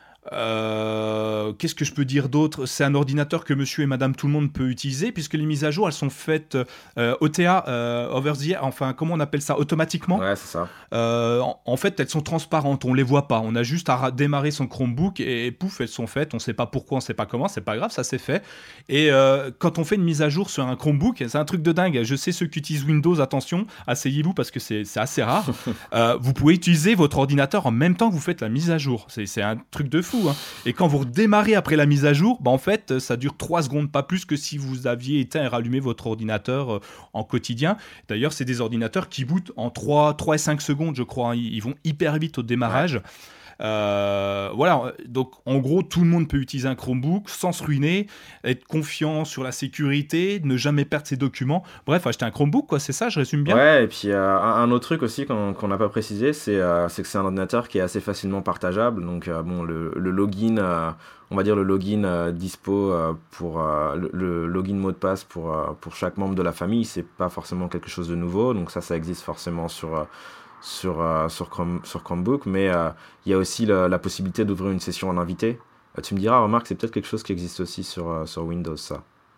Euh, qu'est-ce que je peux dire d'autre ? C'est un ordinateur que monsieur et madame tout le monde peut utiliser, puisque les mises à jour elles sont faites euh, O T A, euh, over the air, enfin comment on appelle ça, automatiquement. Ouais, c'est ça. Euh, en, en fait elles sont transparentes, on les voit pas, on a juste à ra- démarrer son Chromebook et, et pouf, elles sont faites, on sait pas pourquoi, on sait pas comment, c'est pas grave, ça c'est fait. Et euh, quand on fait une mise à jour sur un Chromebook, c'est un truc de dingue. Je sais ceux qui utilisent Windows, attention, asseyez-vous parce que c'est, c'est assez rare. euh, vous pouvez utiliser votre ordinateur en même temps que vous faites la mise à jour, c'est, c'est un truc de fou. Hein. Et quand vous redémarrez après la mise à jour, bah en fait, ça dure trois secondes, pas plus que si vous aviez éteint et rallumé votre ordinateur euh, en quotidien. D'ailleurs, c'est des ordinateurs qui bootent en trois, trois et cinq secondes, je crois. Ils, ils vont hyper vite au démarrage. Ouais. Euh, voilà, donc en gros, tout le monde peut utiliser un Chromebook sans se ruiner, être confiant sur la sécurité, ne jamais perdre ses documents. Bref, acheter un Chromebook, quoi, c'est ça, je résume bien. Ouais, et puis euh, un, un autre truc aussi qu'on qu'on n'a pas précisé, c'est, euh, c'est que c'est un ordinateur qui est assez facilement partageable. Donc, euh, bon, le, le login, euh, on va dire le login euh, dispo euh, pour euh, le, le login mot de passe pour, euh, pour chaque membre de la famille, c'est pas forcément quelque chose de nouveau. Donc, ça, ça existe forcément sur. Euh, sur, euh, sur, Chrome, sur Chromebook, mais il euh, y a aussi la, la possibilité d'ouvrir une session en invité. Euh, tu me diras, remarque, c'est peut-être quelque chose qui existe aussi sur, euh, sur Windows, ça.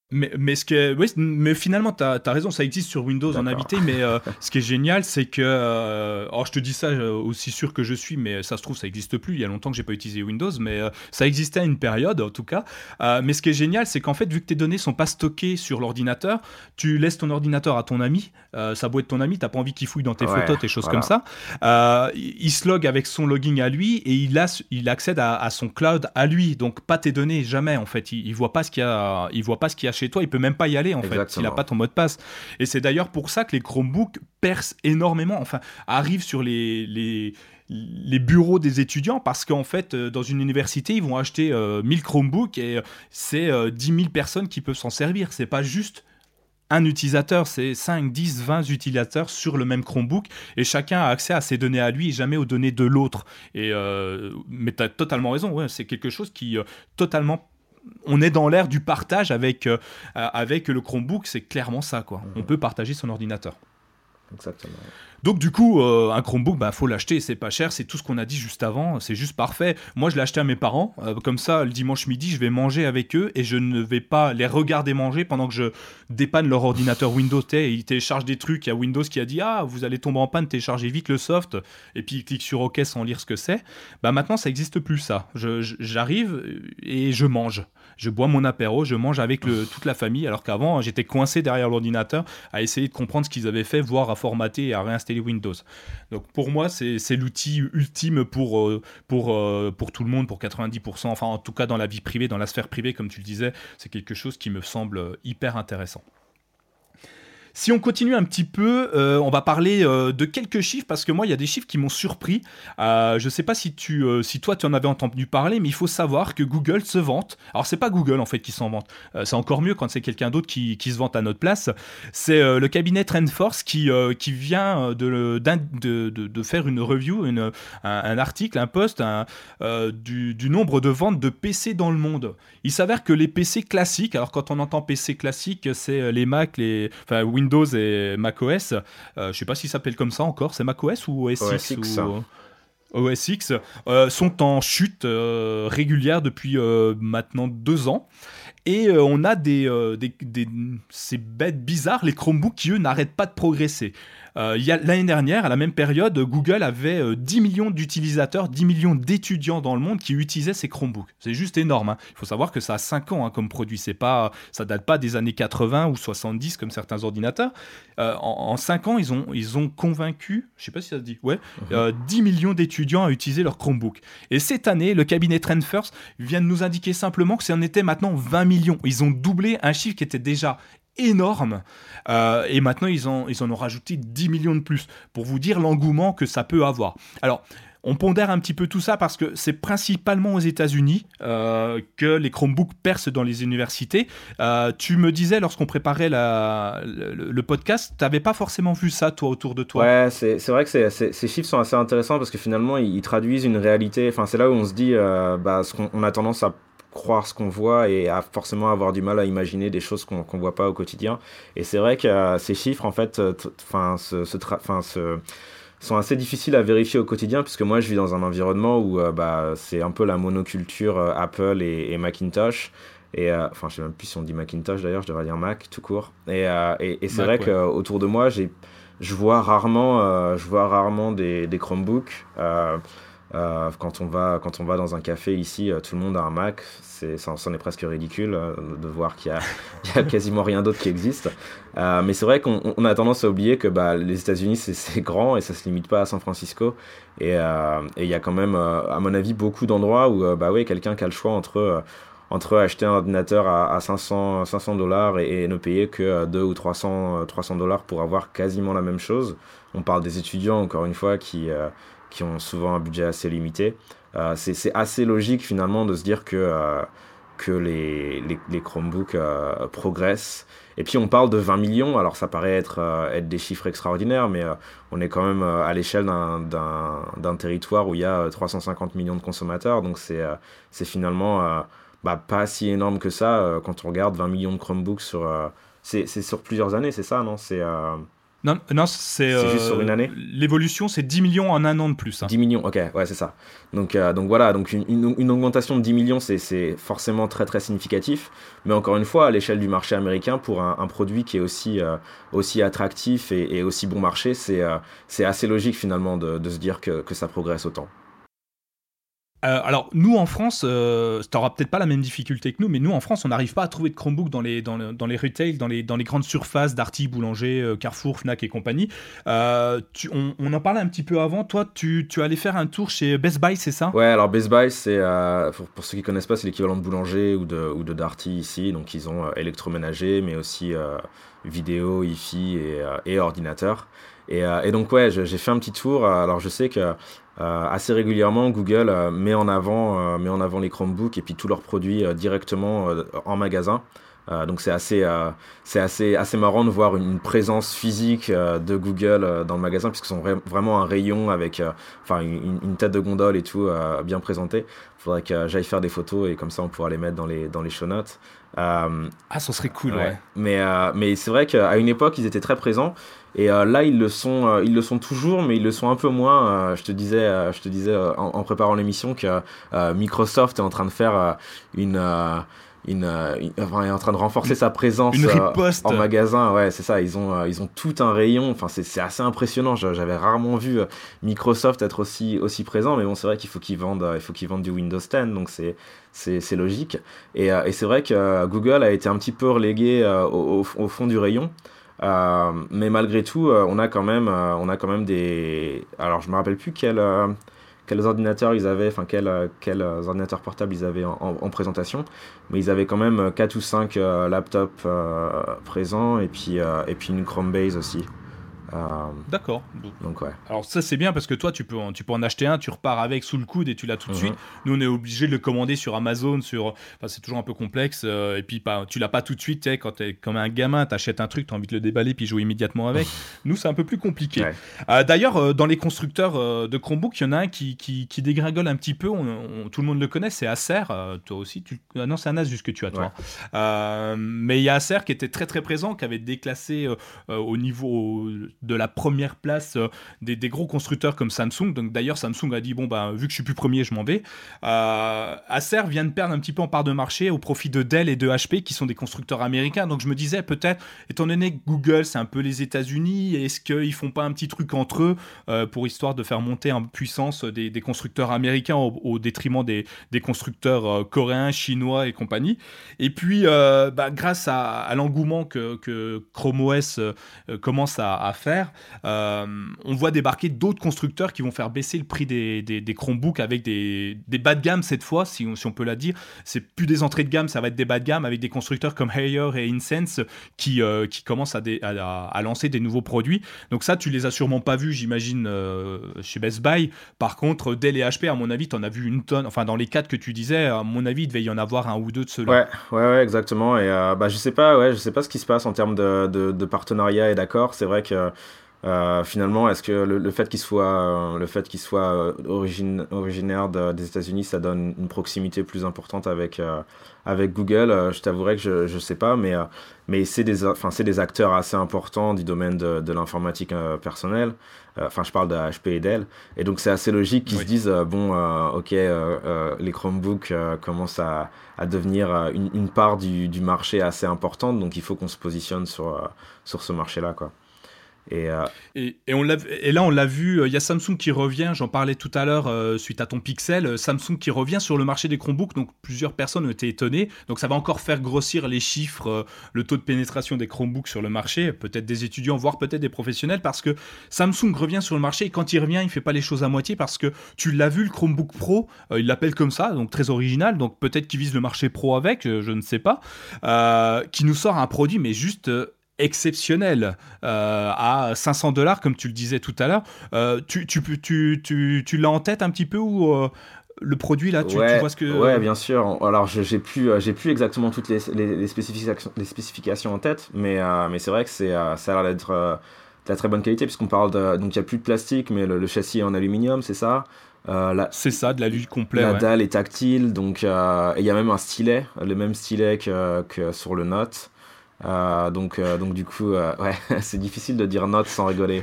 Mais, mais, ce qui est, oui, mais finalement, tu as raison, ça existe sur Windows en invité, mais euh, ce qui est génial, c'est que. Euh, alors, je te dis ça euh, aussi sûr que je suis, mais ça se trouve, ça n'existe plus. Il y a longtemps que j'ai pas utilisé Windows, mais euh, ça existait à une période, en tout cas. Euh, mais ce qui est génial, c'est qu'en fait, vu que tes données sont pas stockées sur l'ordinateur, tu laisses ton ordinateur à ton ami. Euh, ça peut être ton ami, tu n'as pas envie qu'il fouille dans tes Ouais, photos, tes choses voilà. comme ça. Euh, il se log avec son login à lui et il, a, il accède à, à son cloud à lui. Donc, pas tes données, jamais, en fait. Il, il voit pas ce qu'il y a, il voit pas ce qu'il y a chez toi. Il peut même pas y aller en Exactement. fait s'il n'a pas ton mot de passe. Et c'est d'ailleurs pour ça que les Chromebooks percent énormément, enfin arrivent sur les, les, les bureaux des étudiants, parce qu'en fait dans une université ils vont acheter euh, mille Chromebooks et c'est euh, dix mille personnes qui peuvent s'en servir. C'est pas juste un utilisateur, c'est cinq, dix, vingt utilisateurs sur le même Chromebook et chacun a accès à ses données à lui et jamais aux données de l'autre. Et euh, mais tu as totalement raison, ouais, c'est quelque chose qui euh, totalement. On est dans l'ère du partage avec, euh, avec le Chromebook, c'est clairement ça, quoi. Mmh. On peut partager son ordinateur. Exactement. Donc du coup, euh, un Chromebook, bah faut l'acheter, c'est pas cher, c'est tout ce qu'on a dit juste avant, c'est juste parfait. Moi, je l'ai acheté à mes parents, euh, comme ça, le dimanche midi, je vais manger avec eux et je ne vais pas les regarder manger pendant que je dépanne leur ordinateur Windows. Ils téléchargent des trucs, il y a Windows qui a dit « Ah, vous allez tomber en panne, téléchargez vite le soft », et puis ils cliquent sur OK sans lire ce que c'est. Bah maintenant, ça n'existe plus, ça. Je, je, j'arrive et je mange. Je bois mon apéro, je mange avec le, toute la famille, alors qu'avant, j'étais coincé derrière l'ordinateur à essayer de comprendre ce qu'ils avaient fait, voire à formater et à réinstaller Windows. Donc pour moi, c'est, c'est l'outil ultime pour, pour, pour tout le monde, pour quatre-vingt-dix pour cent, enfin en tout cas dans la vie privée, dans la sphère privée, comme tu le disais, c'est quelque chose qui me semble hyper intéressant. Si on continue un petit peu, euh, on va parler euh, de quelques chiffres, parce que moi, il y a des chiffres qui m'ont surpris. Euh, je ne sais pas si, tu, euh, si toi, tu en avais entendu parler, mais il faut savoir que Google se vante. Alors, ce n'est pas Google, en fait, qui s'en vante. Euh, c'est encore mieux quand c'est quelqu'un d'autre qui, qui se vante à notre place. C'est euh, le cabinet TrendForce qui, euh, qui vient de, de, de, de faire une review, une, un, un article, un post un, euh, du, du nombre de ventes de P C dans le monde. Il s'avère que les P C classiques, alors quand on entend P C classique, c'est les Mac, les, enfin Windows et macOS, euh, je ne sais pas s'ils s'appellent comme ça encore, c'est macOS ou O S X, O S X. ou O S X, euh, sont en chute euh, régulière depuis euh, maintenant deux ans. Et euh, on a des, euh, des, des, ces bêtes bizarres, les Chromebooks, qui eux n'arrêtent pas de progresser. Euh, y a, l'année dernière, à la même période, Google avait euh, dix millions d'utilisateurs, dix millions d'étudiants dans le monde qui utilisaient ces Chromebooks. C'est juste énorme. Hein. Il faut savoir que ça a cinq ans hein, comme produit. C'est pas, ça date pas des années quatre-vingts ou soixante-dix comme certains ordinateurs. Euh, en, en cinq ans, ils ont, ils ont convaincu, je sais pas si ça se dit, ouais, mmh. euh, dix millions d'étudiants à utiliser leur Chromebook. Et cette année, le cabinet TrendForce vient de nous indiquer simplement que ça en était maintenant vingt millions. Ils ont doublé un chiffre qui était déjà énorme euh, et maintenant ils, ont, ils en ont rajouté dix millions de plus pour vous dire l'engouement que ça peut avoir. Alors on pondère un petit peu tout ça parce que c'est principalement aux États-Unis euh, que les Chromebooks percent dans les universités. Euh, tu me disais lorsqu'on préparait la, le, le podcast, tu n'avais pas forcément vu ça toi autour de toi. Ouais, c'est, c'est vrai que c'est, c'est, ces chiffres sont assez intéressants parce que finalement ils, ils traduisent une réalité. Enfin, c'est là où on se dit, euh, bah, ce qu'on, on a tendance à croire ce qu'on voit et à forcément avoir du mal à imaginer des choses qu'on qu'on voit pas au quotidien. Et c'est vrai que euh, ces chiffres en fait enfin se, se, tra- se sont assez difficiles à vérifier au quotidien puisque moi je vis dans un environnement où euh, bah c'est un peu la monoculture euh, Apple et, et Macintosh. Et euh, enfin je sais même plus si on dit Macintosh d'ailleurs, je devrais dire Mac tout court. Et euh, et, et c'est Mac, vrai ouais. qu'autour de moi j'ai je vois rarement euh, je vois rarement des des Chromebooks. Euh, Euh, quand on va quand on va dans un café ici, euh, tout le monde a un Mac. C'est ça, c'en est presque ridicule euh, de voir qu'il y a, il y a quasiment rien d'autre qui existe. Euh, mais c'est vrai qu'on on a tendance à oublier que bah, les États-Unis c'est, c'est grand et ça se limite pas à San Francisco. Et il euh, y a quand même, euh, à mon avis, beaucoup d'endroits où euh, bah ouais, quelqu'un qui a le choix entre euh, entre acheter un ordinateur à, à cinq cents dollars et, et ne payer que deux ou trois cents dollars pour avoir quasiment la même chose. On parle des étudiants encore une fois qui euh, qui ont souvent un budget assez limité. Euh, c'est, c'est assez logique finalement de se dire que, euh, que les, les, les Chromebooks euh, progressent. Et puis on parle de vingt millions, alors ça paraît être, euh, être des chiffres extraordinaires, mais euh, on est quand même euh, à l'échelle d'un, d'un, d'un territoire où il y a euh, trois cent cinquante millions de consommateurs, donc c'est, euh, c'est finalement euh, bah, pas si énorme que ça euh, quand on regarde vingt millions de Chromebooks sur... Euh, c'est, c'est sur plusieurs années, c'est ça, non c'est, euh... Non, non c'est, c'est euh, juste sur une année. L'évolution, c'est dix millions en un an de plus. Hein. dix millions, ok, ouais, c'est ça. Donc, euh, donc voilà, donc une, une, une augmentation de dix millions, c'est, c'est forcément très très significatif. Mais encore une fois, à l'échelle du marché américain, pour un, un produit qui est aussi, euh, aussi attractif et, et aussi bon marché, c'est, euh, c'est assez logique finalement de, de se dire que, que ça progresse autant. Euh, alors, nous en France, euh, t'auras peut-être pas la même difficulté que nous, mais nous en France, on n'arrive pas à trouver de Chromebook dans les, dans, le, dans les retail, dans les, dans les grandes surfaces d'Arty, Boulanger, euh, Carrefour, Fnac et compagnie. Euh, tu, on, on en parlait un petit peu avant. Toi, tu, tu allais faire un tour chez Best Buy, c'est ça ? Ouais, alors Best Buy, c'est, euh, pour, pour ceux qui connaissent pas, c'est l'équivalent de Boulanger ou de, ou de Darty ici. Donc, ils ont euh, électroménager, mais aussi euh, vidéo, hi-fi et, euh, et ordinateur. Et, euh, et donc, ouais, j'ai fait un petit tour. Alors, je sais que Euh, assez régulièrement, Google euh, met, en avant, euh, met en avant les Chromebooks et puis tous leurs produits euh, directement euh, en magasin. Euh, donc c'est assez, euh, c'est assez, assez marrant de voir une, une présence physique euh, de Google euh, dans le magasin, puisqu'ils sont vra- vraiment un rayon avec euh, enfin, une, une tête de gondole et tout euh, bien présentée. Il faudrait que j'aille faire des photos et comme ça on pourra les mettre dans les, dans les show notes. Euh, ah, ça serait cool, ouais. ouais. Mais, euh, mais c'est vrai qu'à une époque, ils étaient très présents. Et euh, là, ils le, sont, euh, ils le sont toujours, mais ils le sont un peu moins. Euh, je te disais, euh, je te disais euh, en, en préparant l'émission que euh, Microsoft est en train de faire euh, une... Euh, Une, une, enfin, est en train de renforcer sa présence une riposte. Euh, en magasin. Ouais, c'est ça. Ils ont, euh, ils ont tout un rayon. Enfin, c'est, c'est assez impressionnant. J'avais rarement vu euh, Microsoft être aussi, aussi présent. Mais bon, c'est vrai qu'il faut qu'ils vendent, euh, il faut qu'ils vendent du Windows dix. Donc, c'est, c'est, c'est logique. Et, euh, et c'est vrai que euh, Google a été un petit peu relégué euh, au, au, au fond du rayon. Euh, mais malgré tout, euh, on a quand même, euh, on a quand même des. Alors, je me rappelle plus quel. Euh, quels ordinateurs ils avaient, enfin quels, quels ordinateurs portables ils avaient en, en, en présentation, mais ils avaient quand même quatre ou cinq euh, laptops euh, présents et puis, euh, et puis une Chromebase aussi. Euh, D'accord. Donc ouais. Alors ça c'est bien parce que toi tu peux en, tu peux en acheter un, tu repars avec sous le coude et tu l'as tout de mm-hmm. suite. Nous on est obligé de le commander sur Amazon, sur, enfin, c'est toujours un peu complexe euh, et puis bah, tu l'as pas tout de suite. Quand t'es comme un gamin, t'achètes un truc, t'as envie de le déballer puis jouer immédiatement avec. Nous c'est un peu plus compliqué. Ouais. Euh, d'ailleurs euh, dans les constructeurs euh, de Chromebook, il y en a un qui, qui, qui dégringole un petit peu. On, on, tout le monde le connaît, c'est Acer. Euh, toi aussi, tu... ah, non c'est un Asus que tu as toi. Ouais. Euh, mais il y a Acer qui était très très présent, qui avait déclassé euh, euh, au niveau de la première place euh, des, des gros constructeurs comme Samsung. Donc d'ailleurs Samsung a dit bon bah vu que je suis plus premier je m'en vais. Euh, Acer vient de perdre un petit peu en part de marché au profit de Dell et de H P qui sont des constructeurs américains. Donc je me disais peut-être étant donné que Google c'est un peu les États-Unis, est-ce qu'ils font pas un petit truc entre eux euh, pour histoire de faire monter en puissance des, des constructeurs américains au, au détriment des, des constructeurs euh, coréens, chinois et compagnie. Et puis euh, bah, grâce à, à l'engouement que, que Chrome O S euh, commence à, à faire, Euh, on voit débarquer d'autres constructeurs qui vont faire baisser le prix des, des, des Chromebooks avec des, des bas de gamme cette fois, si on, si on peut la dire. C'est plus des entrées de gamme, ça va être des bas de gamme avec des constructeurs comme Haier et Incense qui, euh, qui commencent à, des, à, à lancer des nouveaux produits. Donc ça, tu les as sûrement pas vus, j'imagine, euh, chez Best Buy. Par contre, Dell et H P, à mon avis, tu en as vu une tonne. Enfin, dans les quatre que tu disais, à mon avis, il devait y en avoir un ou deux de ceux-là. Ouais, ouais, ouais, exactement. Et euh, bah, je sais pas, ouais, je sais pas ce qui se passe en termes de, de, de partenariat et d'accord. C'est vrai que Euh, finalement, est-ce que le, le fait qu'il soit, euh, le fait qu'il soit euh, origine, originaire de, des États-Unis, ça donne une proximité plus importante avec, euh, avec Google? euh, Je t'avouerai que je ne sais pas, mais, euh, mais c'est des, enfin, c'est des acteurs assez importants du domaine de, de l'informatique euh, personnelle. Enfin, euh, je parle de H P et Dell. Et donc, c'est assez logique qu'ils oui. se disent, euh, bon, euh, ok, euh, euh, les Chromebooks euh, commencent à, à devenir euh, une, une part du, du marché assez importante, donc il faut qu'on se positionne sur, euh, sur ce marché-là, quoi. Et, euh... et, et, on l'a, et là, on l'a vu, il euh, y a Samsung qui revient, j'en parlais tout à l'heure euh, suite à ton Pixel, euh, Samsung qui revient sur le marché des Chromebooks, donc plusieurs personnes ont été étonnées, donc ça va encore faire grossir les chiffres, euh, le taux de pénétration des Chromebooks sur le marché, peut-être des étudiants, voire peut-être des professionnels, parce que Samsung revient sur le marché, et quand il revient, il ne fait pas les choses à moitié, parce que tu l'as vu, le Chromebook Pro, euh, il l'appelle comme ça, donc très original, donc peut-être qu'il vise le marché pro avec, euh, je ne sais pas, euh, qui nous sort un produit, mais juste... Euh, exceptionnel euh, à cinq cents dollars comme tu le disais tout à l'heure. Euh, tu, tu, tu, tu, tu l'as en tête un petit peu ou euh, le produit là tu, ouais, tu vois ce que... Ouais, bien sûr. Alors je, j'ai plus j'ai plus exactement toutes les, les, les, spécifications, les spécifications en tête, mais, euh, mais c'est vrai que c'est, euh, ça a l'air d'être euh, de la très bonne qualité puisqu'on parle de... Donc il n'y a plus de plastique, mais le, le châssis est en aluminium, c'est ça? Euh, la, c'est ça, de l'alu complet. La ouais. dalle est tactile, donc il euh, y a même un stylet, le même stylet que, que sur le Note. Euh, donc, euh, donc du coup, euh, ouais, c'est difficile de dire Note sans rigoler.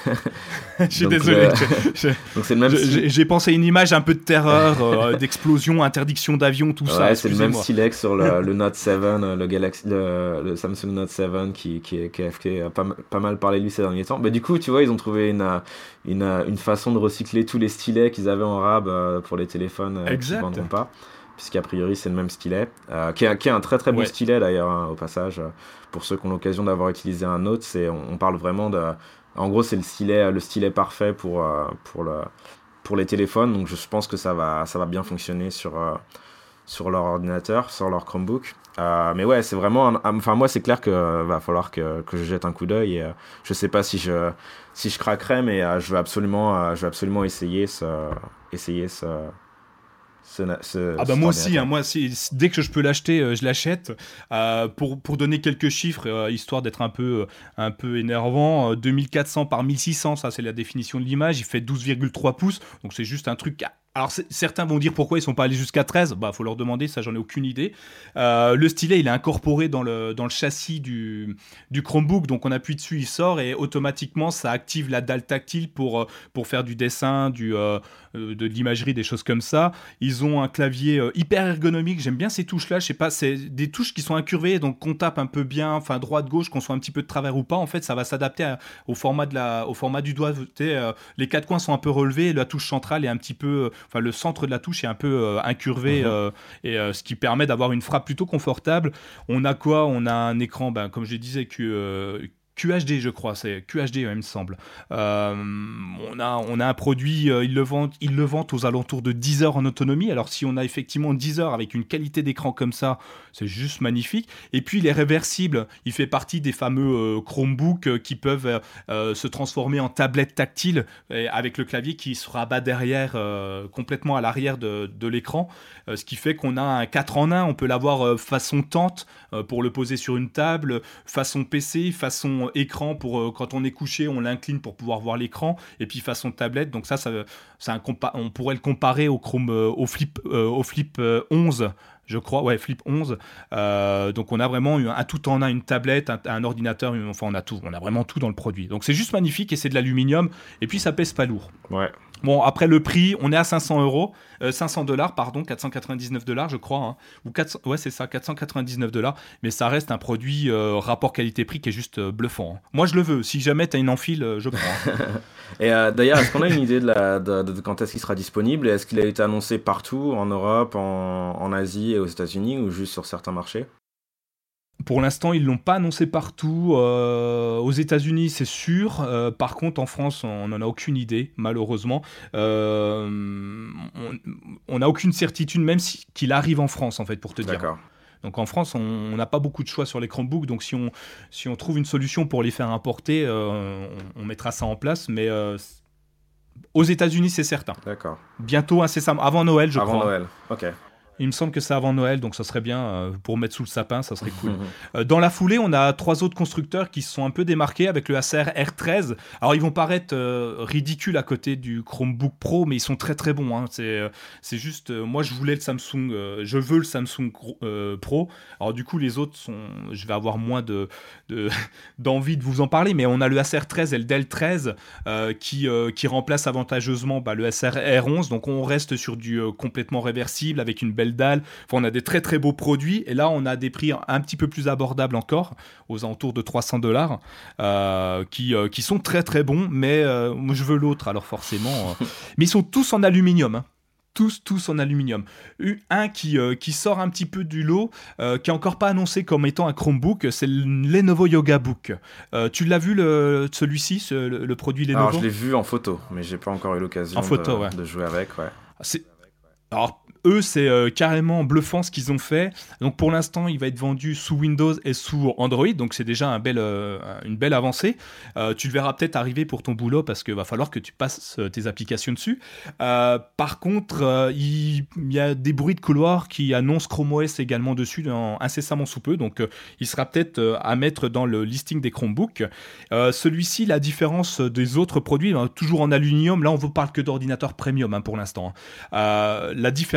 Je suis donc, désolé. le... je, donc c'est le même je, style... J'ai pensé à une image un peu de terreur, euh, d'explosion, interdiction d'avion, tout ouais, ça. c'est le même stylet que sur le, le Note sept, le, Galaxy, le, le Samsung Note sept qui, qui, qui, qui a pas, pas mal parlé de lui ces derniers temps. Mais du coup, tu vois, ils ont trouvé une, une, une façon de recycler tous les stylets qu'ils avaient en rab pour les téléphones euh, qui ne vendront pas. Puisqu'a priori c'est le même stylet, euh, qui, est, qui est un très très bon ouais. stylet d'ailleurs, hein, au passage. Pour ceux qui ont l'occasion d'avoir utilisé un Note, c'est, on, on parle vraiment de... En gros, c'est le stylet, le stylet parfait pour, euh, pour, le, pour les téléphones, donc je pense que ça va, ça va bien fonctionner sur, euh, sur leur ordinateur, sur leur Chromebook. Euh, mais ouais, c'est vraiment... Un, enfin, moi, c'est clair qu'il euh, va falloir que, que je jette un coup d'œil. Et, euh, je sais pas si je, si je craquerai, mais euh, je, vais absolument, euh, je vais absolument essayer ce... Essayer ce Ce, ce, ah bah moi aussi, hein, moi si, dès que je peux l'acheter, euh, je l'achète. Euh, pour, pour donner quelques chiffres, euh, histoire d'être un peu, euh, un peu énervant, euh, deux mille quatre cents par mille six cents, ça c'est la définition de l'image, il fait douze virgule trois pouces, donc c'est juste un truc... Alors certains vont dire pourquoi ils sont pas allés jusqu'à treize, bah faut leur demander, ça j'en ai aucune idée. Euh, le stylet il est incorporé dans le, dans le châssis du, du Chromebook, donc on appuie dessus, il sort et automatiquement ça active la dalle tactile pour, pour faire du dessin, du, euh, de l'imagerie, des choses comme ça. Ils ont un clavier euh, hyper ergonomique, j'aime bien ces touches là, je sais pas, c'est des touches qui sont incurvées, donc qu'on tape un peu bien, enfin droite gauche, qu'on soit un petit peu de travers ou pas, en fait ça va s'adapter à, au, format de la, au format du doigt. Euh, les quatre coins sont un peu relevés, la touche centrale est un petit peu... Enfin, le centre de la touche est un peu euh, incurvé, mmh. euh, et euh, ce qui permet d'avoir une frappe plutôt confortable. On a quoi ? On a un écran, ben, comme je disais, que... Euh, Q H D, je crois, c'est Q H D, il me semble. Euh, on, a, on a un produit, euh, ils le vendent, ils le vendent aux alentours de dix heures en autonomie. Alors, si on a effectivement dix heures avec une qualité d'écran comme ça, c'est juste magnifique. Et puis, il est réversible. Il fait partie des fameux euh, Chromebooks euh, qui peuvent euh, se transformer en tablette tactile et avec le clavier qui se rabat derrière, euh, complètement à l'arrière de, de l'écran. Euh, ce qui fait qu'on a un quatre en un. On peut l'avoir euh, façon tente euh, pour le poser sur une table, façon P C, façon écran pour euh, quand on est couché, on l'incline pour pouvoir voir l'écran, et puis façon tablette. Donc ça, ça, ça un compa- on pourrait le comparer au Chrome, euh, au Flip, euh, au Flip euh, onze. Je crois, ouais, Flip onze. Euh, donc on a vraiment un, un tout en un, une tablette, un, un ordinateur, une, enfin on a tout, on a vraiment tout dans le produit. Donc c'est juste magnifique et c'est de l'aluminium et puis ça pèse pas lourd. Ouais. Bon, après le prix, on est à cinq cents euros, euh, cinq cents dollars, pardon, quatre cent quatre-vingt-dix-neuf dollars, je crois, hein, ou quatre cents, ouais, c'est ça, quatre cent quatre-vingt-dix-neuf dollars, mais ça reste un produit euh, rapport qualité-prix qui est juste euh, bluffant. Hein. Moi, je le veux. Si jamais t'as une enfile, euh, je prends. Et euh, d'ailleurs, est-ce qu'on a une idée de, la, de, de quand est-ce qu'il sera disponible ? Est-ce qu'il a été annoncé partout, en Europe, en, en Asie et aux États-Unis, ou juste sur certains marchés ? Pour l'instant, ils ne l'ont pas annoncé partout. Euh, aux États-Unis, c'est sûr. Euh, par contre, en France, on n'en a aucune idée, malheureusement. Euh, on n'a aucune certitude, même si, qu'il arrive en France, en fait, pour te dire. D'accord. Donc en France, on n'a pas beaucoup de choix sur les Chromebooks. Donc si on, si on trouve une solution pour les faire importer, euh, on, on mettra ça en place. Mais euh, aux États-Unis, c'est certain. D'accord. Bientôt, incessamment, avant Noël, je avant crois. Avant Noël, ok. Il me semble que c'est avant Noël, donc ça serait bien euh, pour mettre sous le sapin, ça serait cool. euh, dans la foulée, on a trois autres constructeurs qui se sont un peu démarqués avec le Acer R treize. Alors ils vont paraître euh, ridicules à côté du Chromebook Pro, mais ils sont très très bons. Hein. C'est, euh, c'est juste, euh, moi je voulais le Samsung, euh, je veux le Samsung euh, Pro. Alors du coup les autres sont, je vais avoir moins de, de d'envie de vous en parler, mais on a le Acer R treize et le Dell treize euh, qui euh, qui remplacent avantageusement bah, le Acer R onze. Donc on reste sur du euh, complètement réversible avec une belle dalle. Enfin, on a des très très beaux produits et là on a des prix un petit peu plus abordables encore, aux alentours de trois cents dollars, euh, qui, euh, qui sont très très bons, mais euh, moi je veux l'autre alors forcément. Euh, mais ils sont tous en aluminium. Hein. Tous, tous en aluminium. Un qui, euh, qui sort un petit peu du lot, euh, qui n'est encore pas annoncé comme étant un Chromebook, c'est le Lenovo Yoga Book. Euh, tu l'as vu, le, celui-ci, ce, le, le produit Lenovo ? Alors, je l'ai vu en photo, mais je n'ai pas encore eu l'occasion en photo, de, ouais. de jouer avec. Ouais. C'est... Alors, eux, c'est euh, carrément bluffant ce qu'ils ont fait. Donc, pour l'instant, il va être vendu sous Windows et sous Android. Donc, c'est déjà un bel, euh, une belle avancée. Euh, tu le verras peut-être arriver pour ton boulot parce qu'il va falloir que tu passes tes applications dessus. Euh, par contre, euh, il, il y a des bruits de couloir qui annoncent Chrome O S également dessus dans, incessamment sous peu. Donc, euh, il sera peut-être euh, à mettre dans le listing des Chromebooks. Euh, celui-ci, la différence des autres produits, hein, toujours en aluminium. Là, on ne vous parle que d'ordinateur premium hein, pour l'instant. Hein. Euh, la différence,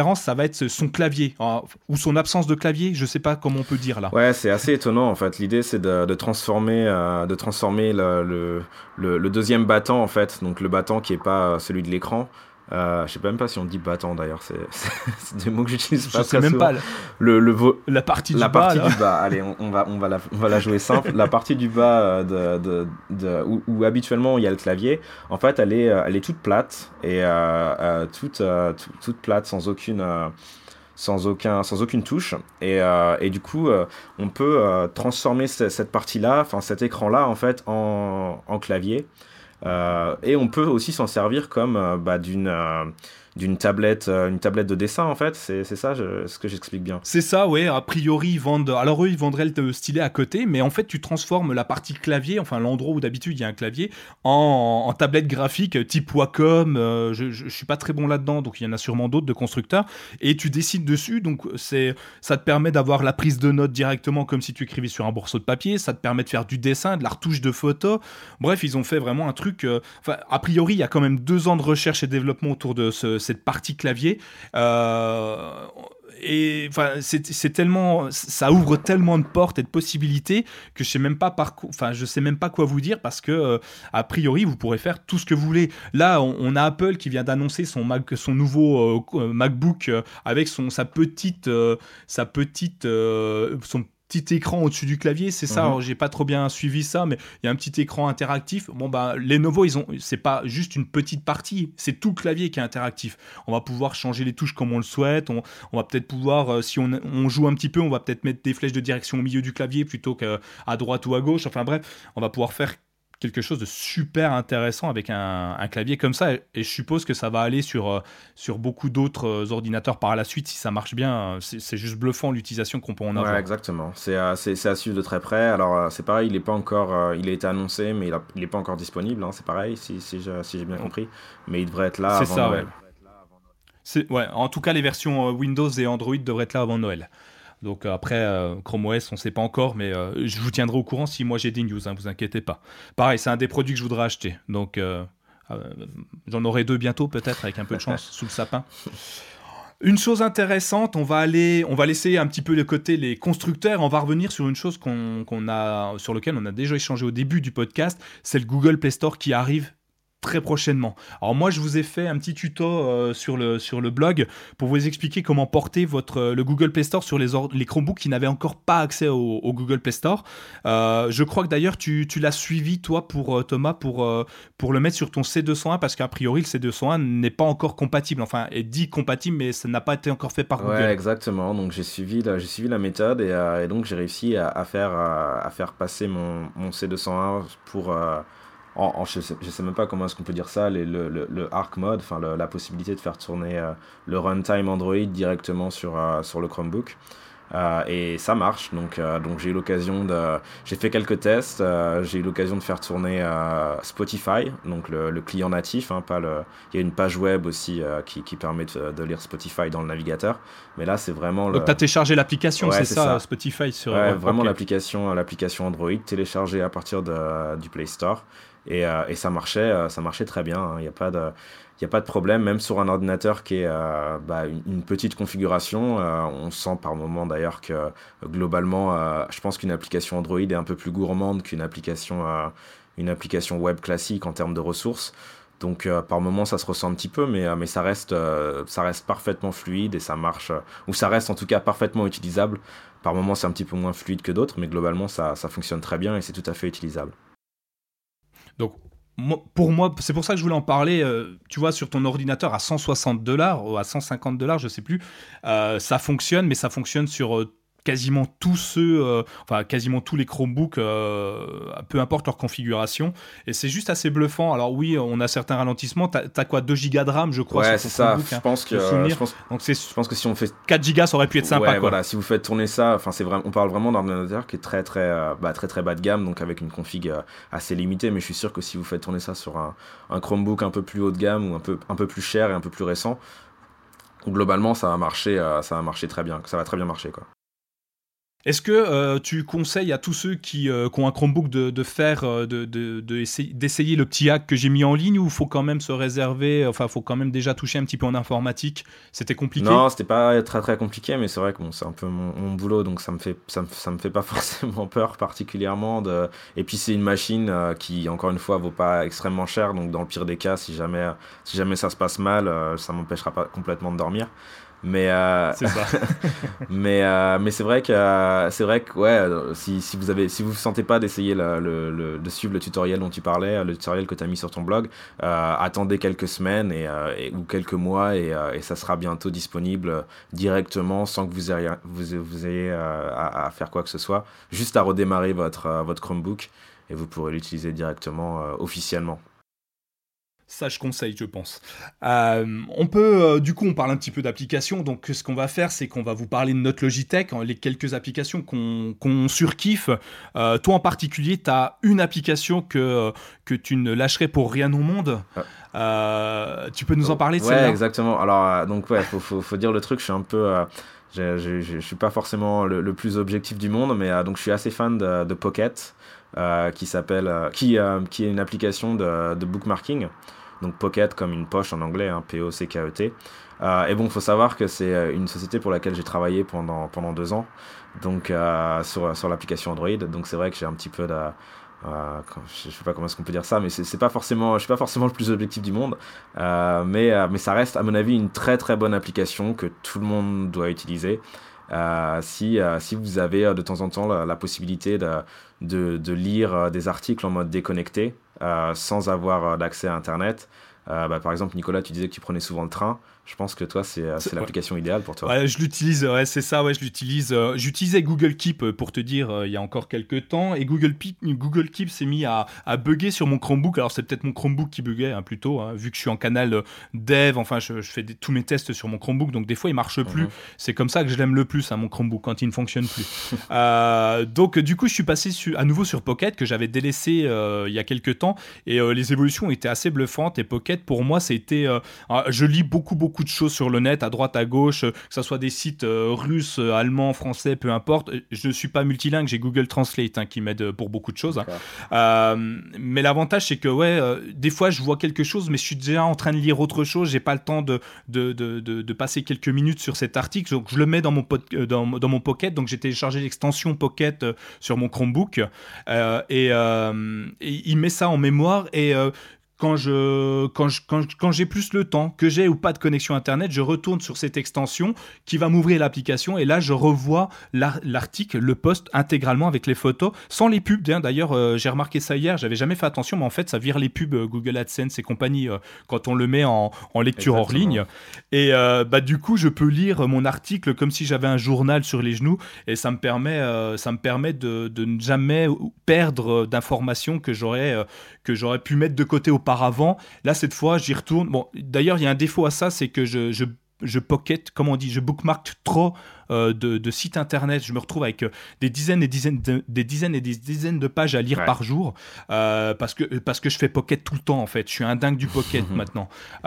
différence, ça va être son clavier, hein, ou son absence de clavier, je sais pas comment on peut dire là. Ouais, c'est assez étonnant en fait. L'idée c'est de, de transformer, euh, de transformer le, le, le, le deuxième battant en fait, donc le battant qui est pas celui de l'écran. Euh, je sais même pas si on dit battant d'ailleurs, c'est, c'est, c'est des mots que j'utilise pas je sais très même souvent. pas. Le, le vo... La partie la du bas. partie Là. du bas, allez, on, on, va, on, va la, on va la jouer simple. La partie du bas de, de, de, où, où habituellement il y a le clavier, en fait, elle est, elle est toute plate et euh, euh, toute, euh, toute, toute plate sans aucune. Euh, sans aucun sans aucune touche et, euh, et du coup euh, on peut euh, transformer c- cette partie là enfin cet écran là en fait en, en clavier euh, et on peut aussi s'en servir comme euh, bah, d'une euh, d'une tablette euh, une tablette de dessin en fait c'est c'est ça je, ce que j'explique bien. C'est ça, ouais. A priori, ils vendent. Alors eux, ils vendraient le stylet à côté, mais en fait, tu transformes la partie clavier, enfin l'endroit où d'habitude il y a un clavier, en, en tablette graphique type Wacom. Euh, je, je, je suis pas très bon là-dedans, donc il y en a sûrement d'autres de constructeurs. Et tu dessines dessus, donc c'est, ça te permet d'avoir la prise de notes directement comme si tu écrivais sur un morceau de papier. Ça te permet de faire du dessin, de la retouche de photos. Bref, ils ont fait vraiment un truc. Euh, enfin, a priori, il y a quand même deux ans de recherche et développement autour de ce, cette partie clavier. Euh, et enfin c'est, c'est tellement ça ouvre tellement de portes et de possibilités que je sais même pas par enfin je sais même pas quoi vous dire parce que euh, a priori vous pourrez faire tout ce que vous voulez. Là on, on a Apple qui vient d'annoncer son Mac, son nouveau euh, MacBook euh, avec son sa petite euh, sa petite euh, son petit écran au-dessus du clavier, c'est ça. Mm-hmm. Alors, j'ai pas trop bien suivi ça, mais il y a un petit écran interactif. Bon bah Lenovo, ils ont, c'est pas juste une petite partie, c'est tout le clavier qui est interactif. On va pouvoir changer les touches comme on le souhaite. On, on va peut-être pouvoir, euh, si on, on joue un petit peu, on va peut-être mettre des flèches de direction au milieu du clavier plutôt qu'à droite ou à gauche. Enfin bref, on va pouvoir faire quelque chose de super intéressant avec un, un clavier comme ça et, et je suppose que ça va aller sur, euh, sur beaucoup d'autres euh, ordinateurs par la suite si ça marche bien. C'est, c'est juste bluffant l'utilisation qu'on peut en avoir. Ouais, exactement. C'est, euh, c'est, c'est à suivre de très près. Alors euh, c'est pareil, il est pas encore, euh, il a été annoncé, mais il, a, il est pas encore disponible. Hein, c'est pareil, si, si, je, si j'ai bien compris. Mais il devrait être là c'est avant ça, Noël. Ouais. C'est, ouais, en tout cas, les versions euh, Windows et Android devraient être là avant Noël. Donc euh, après, euh, Chrome O S, on ne sait pas encore, mais euh, je vous tiendrai au courant si moi j'ai des news, hein, vous inquiétez pas. Pareil, c'est un des produits que je voudrais acheter. Donc euh, euh, j'en aurai deux bientôt, peut-être, avec un peu de chance, sous le sapin. Une chose intéressante, on va aller, on va laisser un petit peu de côté les constructeurs, on va revenir sur une chose qu'on, qu'on a, sur laquelle on a déjà échangé au début du podcast, c'est le Google Play Store qui arrive très prochainement. Alors moi, je vous ai fait un petit tuto euh, sur, le, sur le blog pour vous expliquer comment porter votre, le Google Play Store sur les, or- les Chromebooks qui n'avaient encore pas accès au, au Google Play Store. Euh, je crois que d'ailleurs, tu, tu l'as suivi, toi, pour, euh, Thomas, pour, euh, pour le mettre sur ton C deux cent un, parce qu'a priori, le C deux cent un n'est pas encore compatible. Enfin, est dit compatible, mais ça n'a pas été encore fait par Ouais, Google. exactement. Donc j'ai suivi la, j'ai suivi la méthode et, euh, et donc j'ai réussi à, à faire, à, à faire passer mon, mon C deux cent un pour... Euh, En, en, je sais, je sais même pas comment est-ce qu'on peut dire ça, les, le, le, le Arc Mode, enfin le, la possibilité de faire tourner euh, le runtime Android directement sur, euh, sur le Chromebook. Euh, et ça marche, donc, euh, donc j'ai eu l'occasion de... J'ai fait quelques tests, euh, j'ai eu l'occasion de faire tourner euh, Spotify, donc le, le client natif, hein, pas le... Il y a une page web aussi euh, qui, qui permet de, de lire Spotify dans le navigateur, mais là c'est vraiment... Donc le... tu as téléchargé l'application, ouais, c'est, c'est ça, ça, Spotify sur... Ouais, ouais, vraiment okay. l'application, l'application Android téléchargée à partir de, du Play Store. Et, euh, et ça marchait, ça marchait très bien. Il n'y a pas de, il y a pas de problème, même sur un ordinateur qui est euh, bah, une, une petite configuration. Euh, on sent par moment d'ailleurs que globalement, euh, je pense qu'une application Android est un peu plus gourmande qu'une application, euh, une application web classique en termes de ressources. Donc euh, par moment ça se ressent un petit peu, mais, euh, mais ça, reste, euh, ça reste parfaitement fluide et ça marche, euh, ou ça reste en tout cas parfaitement utilisable. Par moment c'est un petit peu moins fluide que d'autres, mais globalement ça, ça fonctionne très bien et c'est tout à fait utilisable. Donc, moi, pour moi, c'est pour ça que je voulais en parler. Euh, tu vois, sur ton ordinateur à cent soixante dollars ou à cent cinquante dollars, je sais plus, euh, ça fonctionne, mais ça fonctionne sur euh, quasiment tous ceux, euh, enfin quasiment tous les Chromebooks, euh, peu importe leur configuration. Et c'est juste assez bluffant. Alors oui, on a certains ralentissements. T'as, t'as quoi, deux gigas de RAM, je crois. Ouais, sur ton c'est ça. Chromebook, Je hein, pense que, de je pense, Donc c'est je pense que si on fait quatre gigas, ça aurait pu être sympa. Ouais, quoi. Voilà. Si vous faites tourner ça, enfin c'est vraiment, on parle vraiment d'un ordinateur qui est très très, euh, bah, très très bas de gamme, donc avec une config euh, assez limitée. Mais je suis sûr que si vous faites tourner ça sur un, un Chromebook un peu plus haut de gamme ou un peu un peu plus cher et un peu plus récent, globalement ça va marcher, euh, ça va marcher très bien. Ça va très bien marcher quoi. Est-ce que euh, tu conseilles à tous ceux qui, euh, qui ont un Chromebook de, de faire, euh, de, de, de essayer, d'essayer le petit hack que j'ai mis en ligne, ou il faut quand même se réserver, enfin, il faut quand même déjà toucher un petit peu en informatique? C'était compliqué? Non, c'était pas très très compliqué, mais c'est vrai que bon, c'est un peu mon, mon boulot, donc ça me fait ça me, ça me fait pas forcément peur particulièrement. De... Et puis c'est une machine euh, qui, encore une fois, vaut pas extrêmement cher, donc dans le pire des cas, si jamais si jamais ça se passe mal, euh, ça m'empêchera pas complètement de dormir. Mais euh... C'est ça. mais euh, mais c'est vrai que euh, c'est vrai que ouais, si si vous avez si vous vous sentez pas d'essayer le, le, le de suivre le tutoriel dont tu parlais, le tutoriel que tu as mis sur ton blog, euh, attendez quelques semaines et, euh, et ou quelques mois et, euh, et ça sera bientôt disponible directement sans que vous ayez vous, vous ayez euh, à, à faire quoi que ce soit, juste à redémarrer votre euh, votre Chromebook et vous pourrez l'utiliser directement euh, officiellement. Ça, je conseille, je pense. Euh, on peut, euh, du coup, on parle un petit peu d'applications. Donc, ce qu'on va faire, c'est qu'on va vous parler de notre Logitech, hein, les quelques applications qu'on, qu'on surkiffe. Euh, toi, en particulier, tu as une application que, que tu ne lâcherais pour rien au monde. Ah. Euh, tu peux nous en parler de ouais, celle-là? exactement. Alors, euh, donc, ouais, faut, faut, faut dire le truc, je suis un peu. Euh, je, je, je, je suis pas forcément le, le plus objectif du monde, mais euh, donc, je suis assez fan de, de Pocket, euh, qui s'appelle. Euh, qui, euh, qui est une application de, de bookmarking. Donc Pocket comme une poche en anglais, hein, P O C K E T. Euh, et bon, il faut savoir que c'est une société pour laquelle j'ai travaillé pendant, pendant deux ans, donc euh, sur, sur l'application Android. Donc c'est vrai que j'ai un petit peu de... Euh, je sais pas comment est-ce qu'on peut dire ça, mais c'est, c'est pas forcément, je suis pas forcément le plus objectif du monde, euh, mais, euh, mais ça reste à mon avis une très très bonne application que tout le monde doit utiliser. Euh, si, euh, si vous avez euh, de temps en temps la, la possibilité de, de, de lire euh, des articles en mode déconnecté, euh, sans avoir euh, d'accès à Internet. Euh, bah, par exemple, Nicolas, tu disais que tu prenais souvent le train. Je pense que toi, c'est, c'est, c'est l'application ouais. idéale pour toi. Ouais, je l'utilise, ouais, c'est ça, ouais, je l'utilise. Euh, j'utilisais Google Keep, pour te dire, euh, il y a encore quelques temps, et Google, Keep, Google Keep s'est mis à, à bugger sur mon Chromebook. Alors, c'est peut-être mon Chromebook qui buguait, hein, plutôt, hein, vu que je suis en canal dev, enfin, je, je fais des, tous mes tests sur mon Chromebook, donc des fois, il marche plus. Mm-hmm. C'est comme ça que je l'aime le plus, hein, mon Chromebook, quand il ne fonctionne plus. euh, donc, du coup, je suis passé su, à nouveau sur Pocket, que j'avais délaissé euh, il y a quelques temps, et euh, les évolutions étaient assez bluffantes, et Pocket, pour moi, c'était... Euh, je lis beaucoup, beaucoup de choses sur le net, à droite, à gauche, que ce soit des sites euh, russes, euh, allemands, français, peu importe. Je ne suis pas multilingue, j'ai Google Translate, hein, qui m'aide pour beaucoup de choses. Hein. Euh, mais l'avantage, c'est que ouais, euh, des fois, je vois quelque chose, mais je suis déjà en train de lire autre chose. J'ai pas le temps de, de, de, de, de passer quelques minutes sur cet article. Donc, je le mets dans mon, pod, dans, dans mon Pocket. Donc, j'ai téléchargé l'extension Pocket euh, sur mon Chromebook. Euh, et, euh, et il met ça en mémoire. Et... Euh, Quand, je, quand, je, quand, quand j'ai plus le temps, que j'ai ou pas de connexion Internet, je retourne sur cette extension qui va m'ouvrir l'application et là, je revois l'ar- l'article, le post intégralement avec les photos, sans les pubs. D'ailleurs, euh, j'ai remarqué ça hier, j'avais jamais fait attention, mais en fait, ça vire les pubs euh, Google AdSense et compagnie euh, quand on le met en, en lecture hors ligne. Et euh, bah, du coup, je peux lire mon article comme si j'avais un journal sur les genoux et ça me permet, euh, ça me permet de, de ne jamais perdre d'informations que j'aurais, euh, que j'aurais pu mettre de côté auparavant. Auparavant, là cette fois j'y retourne. Bon, d'ailleurs il y a un défaut à ça, c'est que je, je, je pocket, comment on dit, je bookmark trop euh, de, de sites internet. Je me retrouve avec euh, des dizaines et dizaines de, des dizaines et des dizaines de pages à lire ouais. par jour euh, parce que parce que je fais pocket tout le temps en fait. Je suis un dingue du pocket maintenant.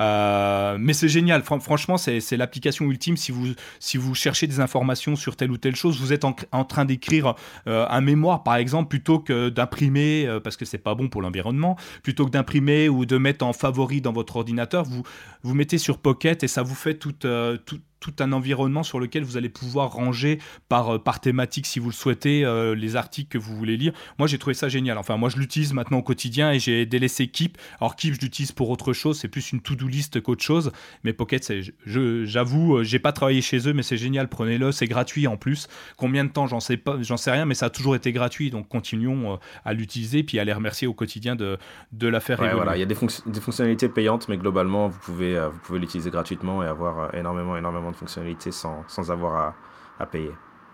Euh, mais c'est génial. Fr- franchement, c'est, c'est l'application ultime si vous si vous cherchez des informations sur telle ou telle chose. Vous êtes en, en train d'écrire euh, un mémoire par exemple plutôt que d'imprimer euh, parce que c'est pas bon pour l'environnement. Plutôt que d'imprimer ou de mettre en favori dans votre ordinateur, vous vous mettez sur Pocket et ça vous fait tout euh, tout tout un environnement sur lequel vous allez pouvoir ranger par, par thématique, si vous le souhaitez, euh, les articles que vous voulez lire. Moi, j'ai trouvé ça génial. Enfin, moi, je l'utilise maintenant au quotidien et j'ai délaissé Keep. Alors, Keep, je l'utilise pour autre chose. C'est plus une to-do list qu'autre chose. Mais Pocket, c'est, je, j'avoue, j'ai pas travaillé chez eux, mais c'est génial. Prenez-le. C'est gratuit en plus. Combien de temps, j'en sais pas, j'en sais rien, mais ça a toujours été gratuit. Donc, continuons à l'utiliser puis à les remercier au quotidien de, de la faire ouais, évoluer. Voilà. Il y a des, fonc- des fonctionnalités payantes, mais globalement, vous pouvez, euh, vous pouvez l'utiliser gratuitement et avoir énormément, énormément de fonctionnalités sans, sans avoir à, à payer.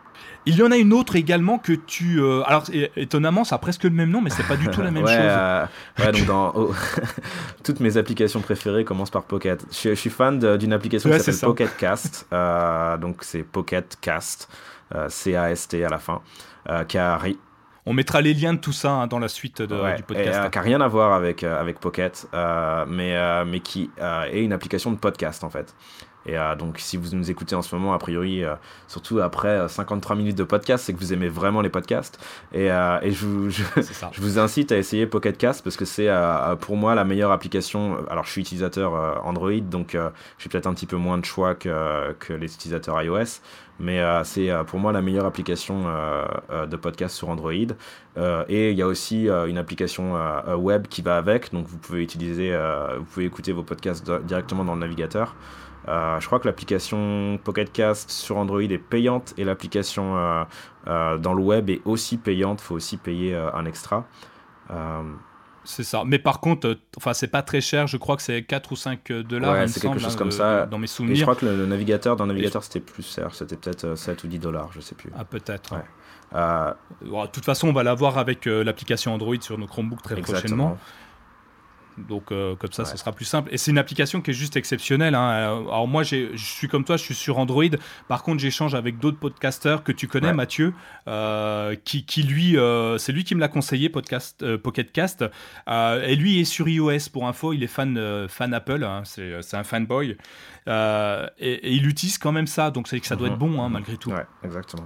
Il y en a une autre également que tu... Euh, alors, étonnamment, ça a presque le même nom, mais c'est pas du tout la même ouais, chose. Euh, ouais, donc dans... Oh, toutes mes applications préférées commencent par Pocket. Je, je suis fan de, d'une application ouais, qui s'appelle Pocket Cast. Euh, donc, c'est Pocket Cast, euh, C A S T à la fin, euh, qui a... On mettra les liens de tout ça hein, dans la suite de, ouais, du podcast. Et, euh, qui n'a rien à voir avec, euh, avec Pocket, euh, mais, euh, mais qui euh, est une application de podcast, en fait. Et euh, donc, si vous nous écoutez en ce moment, a priori, euh, surtout après cinquante-trois minutes de podcast, c'est que vous aimez vraiment les podcasts. Et, euh, et je, vous, je, je vous incite à essayer Pocket Cast parce que c'est euh, pour moi la meilleure application. Alors, je suis utilisateur euh, Android, donc euh, j'ai peut-être un petit peu moins de choix que, que les utilisateurs iOS. Mais euh, c'est euh, pour moi la meilleure application euh, euh, de podcast sur Android. Euh, et il y a aussi euh, une application euh, web qui va avec, donc vous pouvez utiliser, euh, vous pouvez écouter vos podcasts de- directement dans le navigateur. Euh, je crois que l'application Pocket Cast sur Android est payante et l'application euh, euh, dans le web est aussi payante. Il faut aussi payer euh, un extra. Euh, C'est ça. Mais par contre, euh, enfin, c'est pas très cher. Je crois que c'est quatre ou cinq dollars, ouais, il me c'est quelque semble, chose hein, comme de- ça. de- dans mes Et je souvenirs. crois que le, le navigateur, dans le Et- navigateur, c'était plus cher. C'était peut-être euh, sept ou dix dollars, je sais plus. Ah, peut-être. Ouais. Euh, Bon, de toute façon, on va l'avoir avec euh, l'application Android sur nos Chromebooks très prochainement. exactement. Donc, euh, comme ça, Ouais. ce sera plus simple. Et c'est une application qui est juste exceptionnelle, hein. Alors, moi, j'ai- je suis comme toi, je suis sur Android. Par contre, j'échange avec d'autres podcasteurs que tu connais, Ouais. Mathieu, euh, qui, qui lui, euh, c'est lui qui me l'a conseillé, podcast, euh, Pocket Cast. Euh, et lui est sur iOS, pour info. Il est fan, euh, fan Apple, hein. c'est, c'est un fanboy. Euh, et, et il utilise quand même ça. Donc, c'est que ça doit Mhm. être bon, hein, Mhm. malgré tout. Ouais, exactement.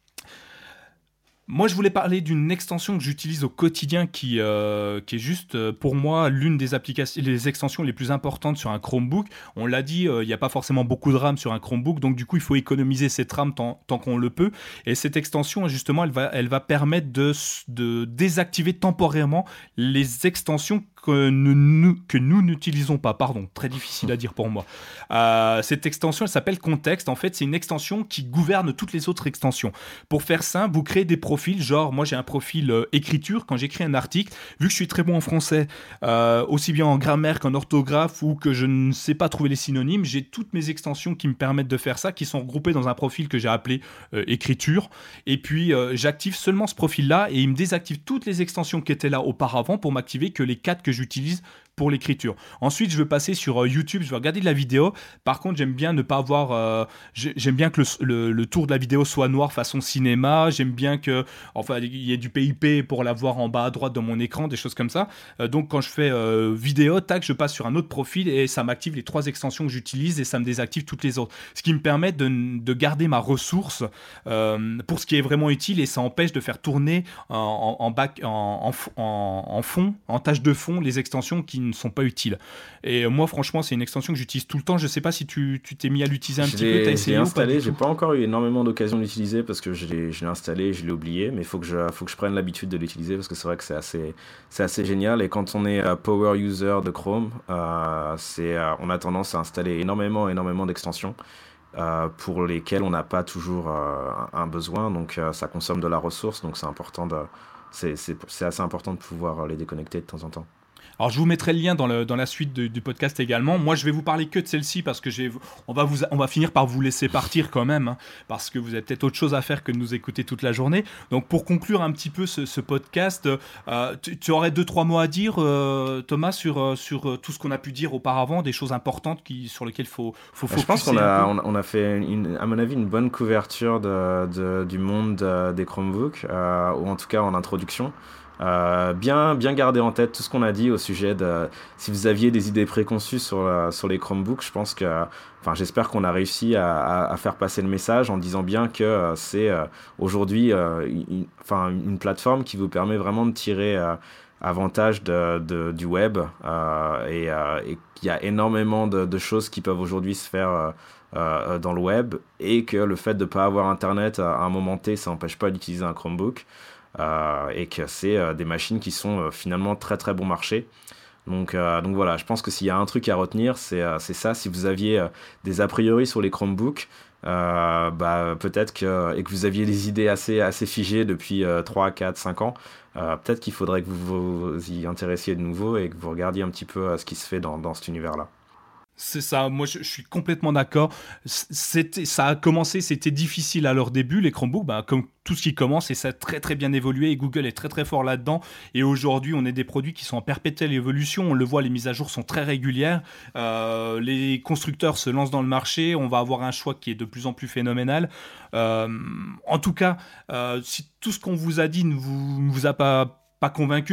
Moi, je voulais parler d'une extension que j'utilise au quotidien qui, euh, qui est juste, euh, pour moi, l'une des applications, les extensions les plus importantes sur un Chromebook. On l'a dit, euh, il n'y a pas forcément beaucoup de RAM sur un Chromebook, donc du coup, il faut économiser cette RAM tant, tant qu'on le peut. Et cette extension, justement, elle va, elle va permettre de, de désactiver temporairement les extensions que nous, nous- que nous n'utilisons pas. Pardon, très difficile à dire pour moi. Euh, cette extension, elle s'appelle Context. En fait, c'est une extension qui gouverne toutes les autres extensions. Pour faire simple, vous créez des profils, genre moi j'ai un profil euh, écriture, quand j'écris un article, vu que je suis très bon en français, euh, aussi bien en grammaire qu'en orthographe, ou que je ne sais pas trouver les synonymes, j'ai toutes mes extensions qui me permettent de faire ça, qui sont regroupées dans un profil que j'ai appelé euh, écriture, et puis euh, j'active seulement ce profil-là, et il me désactive toutes les extensions qui étaient là auparavant pour m'activer que les quatre que j'utilise pour l'écriture. Ensuite, je vais passer sur euh, YouTube, je vais regarder de la vidéo. Par contre, j'aime bien ne pas avoir... euh, j'ai- j'aime bien que le, le- le tour de la vidéo soit noir façon cinéma. J'aime bien que... Enfin, il y ait du P I P pour l'avoir en bas à droite de mon écran, des choses comme ça. Euh, donc, quand je fais euh, vidéo, tac, je passe sur un autre profil et ça m'active les trois extensions que j'utilise et ça me désactive toutes les autres. Ce qui me permet de, de garder ma ressource euh, pour ce qui est vraiment utile, et ça empêche de faire tourner en, en, en back, en, en, f- en- en fond, en tâche de fond, les extensions qui ne sont pas utiles. Et euh, moi, franchement, c'est une extension que j'utilise tout le temps. Je sais pas si tu tu t'es mis à l'utiliser un Je petit l'ai- peu, t'as je l'ai essayé ou pas installé, du j'ai tout? pas encore eu énormément d'occasion de l'utiliser parce que je l'ai, je l'ai installé, je l'ai oublié, mais il faut que je, faut que je prenne l'habitude de l'utiliser parce que c'est vrai que c'est assez, c'est assez génial. Et quand on est euh, power user de Chrome, euh, c'est, euh, on a tendance à installer énormément, énormément d'extensions euh, pour lesquelles on n'a pas toujours euh, un, un besoin, donc euh, ça consomme de la ressource, donc c'est important de, c'est, c'est, c'est assez important de pouvoir les déconnecter de temps en temps. Alors, je vous mettrai le lien dans, le, dans la suite de- du podcast également. Moi, je vais vous parler que de celle-ci parce que j'ai, on, va vous, on va finir par vous laisser partir quand même, hein, parce que vous avez peut-être autre chose à faire que de nous écouter toute la journée. Donc, pour conclure un petit peu ce, ce podcast, euh, tu, tu aurais deux, trois mots à dire, euh, Thomas, sur, euh, sur euh, tout ce qu'on a pu dire auparavant, des choses importantes qui, sur lesquelles il faut, faut Bah, je pense focuser qu'on un a, peu. on a, on a fait, une, à mon avis, une bonne couverture de, de- du monde euh, des Chromebooks, euh, ou en tout cas en introduction. Euh, bien, bien garder en tête tout ce qu'on a dit au sujet de... Si vous aviez des idées préconçues sur, euh, sur les Chromebooks, je pense que... Enfin, j'espère qu'on a réussi à, à, à faire passer le message en disant bien que euh, c'est euh, aujourd'hui euh, une, enfin, une plateforme qui vous permet vraiment de tirer... Euh, avantage de, de, du web euh, et, euh, et qu'il y a énormément de, de choses qui peuvent aujourd'hui se faire euh, euh, dans le web, et que le fait de ne pas avoir internet à un moment T, ça n'empêche pas d'utiliser un Chromebook, euh, et que c'est euh, des machines qui sont euh, finalement très très bon marché. Donc, euh, donc voilà, je pense que s'il y a un truc à retenir, c'est, euh, c'est ça. Si vous aviez euh, des a priori sur les Chromebooks, euh, bah, peut-être que, et que vous aviez des idées assez, assez figées depuis euh, trois, quatre, cinq ans, euh, peut-être qu'il faudrait que vous vous y intéressiez de nouveau et que vous regardiez un petit peu euh, ce qui se fait dans, dans cet univers-là. C'est ça, moi je, je suis complètement d'accord. C'était, ça a commencé, c'était difficile à leur début, les Chromebooks, bah, comme tout ce qui commence, et ça a très très bien évolué, et Google est très très fort là-dedans. Et aujourd'hui, on est des produits qui sont en perpétuelle évolution, on le voit, les mises à jour sont très régulières, euh, les constructeurs se lancent dans le marché, on va avoir un choix qui est de plus en plus phénoménal. Euh, en tout cas, euh, si tout ce qu'on vous a dit ne vous, ne vous a pas, pas convaincu, bon...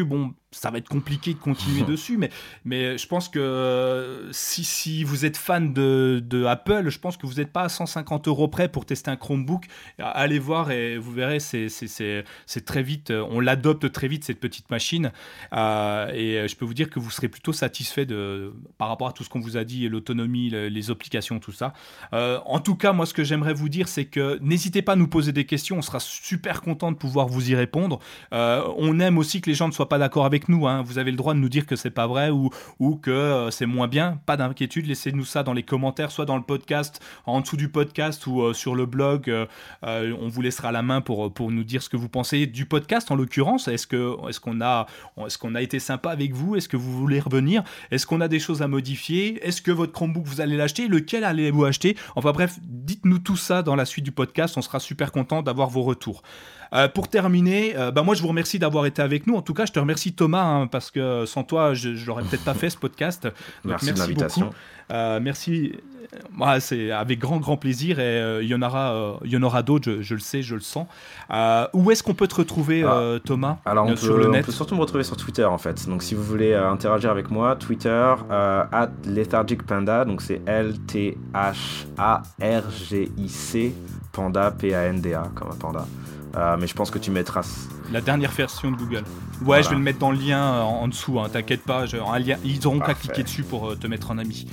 ça va être compliqué de continuer dessus, mais, mais je pense que euh, si, si vous êtes fan de, de Apple, je pense que vous n'êtes pas à cent cinquante euros près pour tester un Chromebook. Allez voir et vous verrez, c'est, c'est, c'est, c'est très vite, on l'adopte très vite cette petite machine, euh, et je peux vous dire que vous serez plutôt satisfait de, par rapport à tout ce qu'on vous a dit, l'autonomie, le, les applications, tout ça. Euh, en tout cas, moi ce que j'aimerais vous dire, c'est que n'hésitez pas à nous poser des questions, on sera super content de pouvoir vous y répondre. Euh, on aime aussi que les gens ne soient pas d'accord avec nous, hein. Vous avez le droit de nous dire que c'est pas vrai ou, ou que euh, c'est moins bien, pas d'inquiétude, laissez-nous ça dans les commentaires, soit dans le podcast, en dessous du podcast ou euh, sur le blog, euh, euh, on vous laissera la main pour, pour nous dire ce que vous pensez du podcast en l'occurrence. Est-ce, que, est-ce, qu'on a, est-ce qu'on a été sympa avec vous? Est-ce que vous voulez revenir? Est-ce qu'on a des choses à modifier? Est-ce que votre Chromebook vous allez l'acheter? Lequel allez-vous acheter? Enfin bref, dites-nous tout ça dans la suite du podcast, on sera super content d'avoir vos retours. Euh, pour terminer, euh, bah moi je vous remercie d'avoir été avec nous. En tout cas, je te remercie Thomas, hein, parce que sans toi, je, je l'aurais peut-être pas fait ce podcast. Donc, merci, merci de l'invitation. Beaucoup. Euh, merci. Ouais, c'est avec grand grand plaisir et euh, il y en aura, euh, il y en aura d'autres. Je, je le sais, je le sens. Euh, où est-ce qu'on peut te retrouver, euh, Thomas? Alors on, euh, peut, sur le net. On peut surtout me retrouver sur Twitter en fait. Donc si vous voulez euh, interagir avec moi, Twitter euh, at Lethargic Panda. Donc c'est L T H A R G I C Panda P A N D A comme un panda. Euh, mais je pense que tu mettras la dernière version de Google. Ouais, voilà. Je vais le mettre dans le lien euh, en, en dessous. Hein, t'inquiète pas, je, un lien, ils auront qu'à cliquer dessus pour euh, te mettre en ami.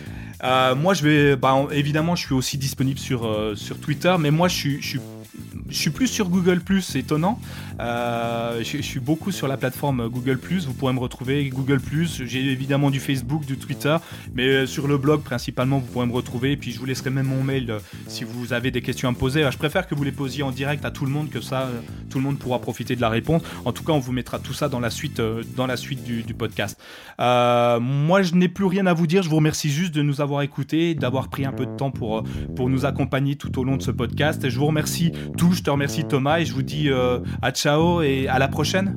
Euh, moi, je vais, bah, évidemment, je suis aussi disponible sur euh, sur Twitter, mais moi, je suis, je suis Je suis plus sur Google plus, c'est étonnant. Euh, je, je suis beaucoup sur la plateforme Google plus. Vous pourrez me retrouver Google plus. J'ai évidemment du Facebook, du Twitter, mais sur le blog principalement, vous pourrez me retrouver. Et puis je vous laisserai même mon mail euh, si vous avez des questions à me poser. Alors, je préfère que vous les posiez en direct à tout le monde, que ça, euh, tout le monde pourra profiter de la réponse. En tout cas, on vous mettra tout ça dans la suite, euh, dans la suite du, du podcast. Euh, moi, je n'ai plus rien à vous dire. Je vous remercie juste de nous avoir écoutés, d'avoir pris un peu de temps pour pour nous accompagner tout au long de ce podcast. Et je vous remercie tous. Je te remercie Thomas et je vous dis euh, à ciao et à la prochaine.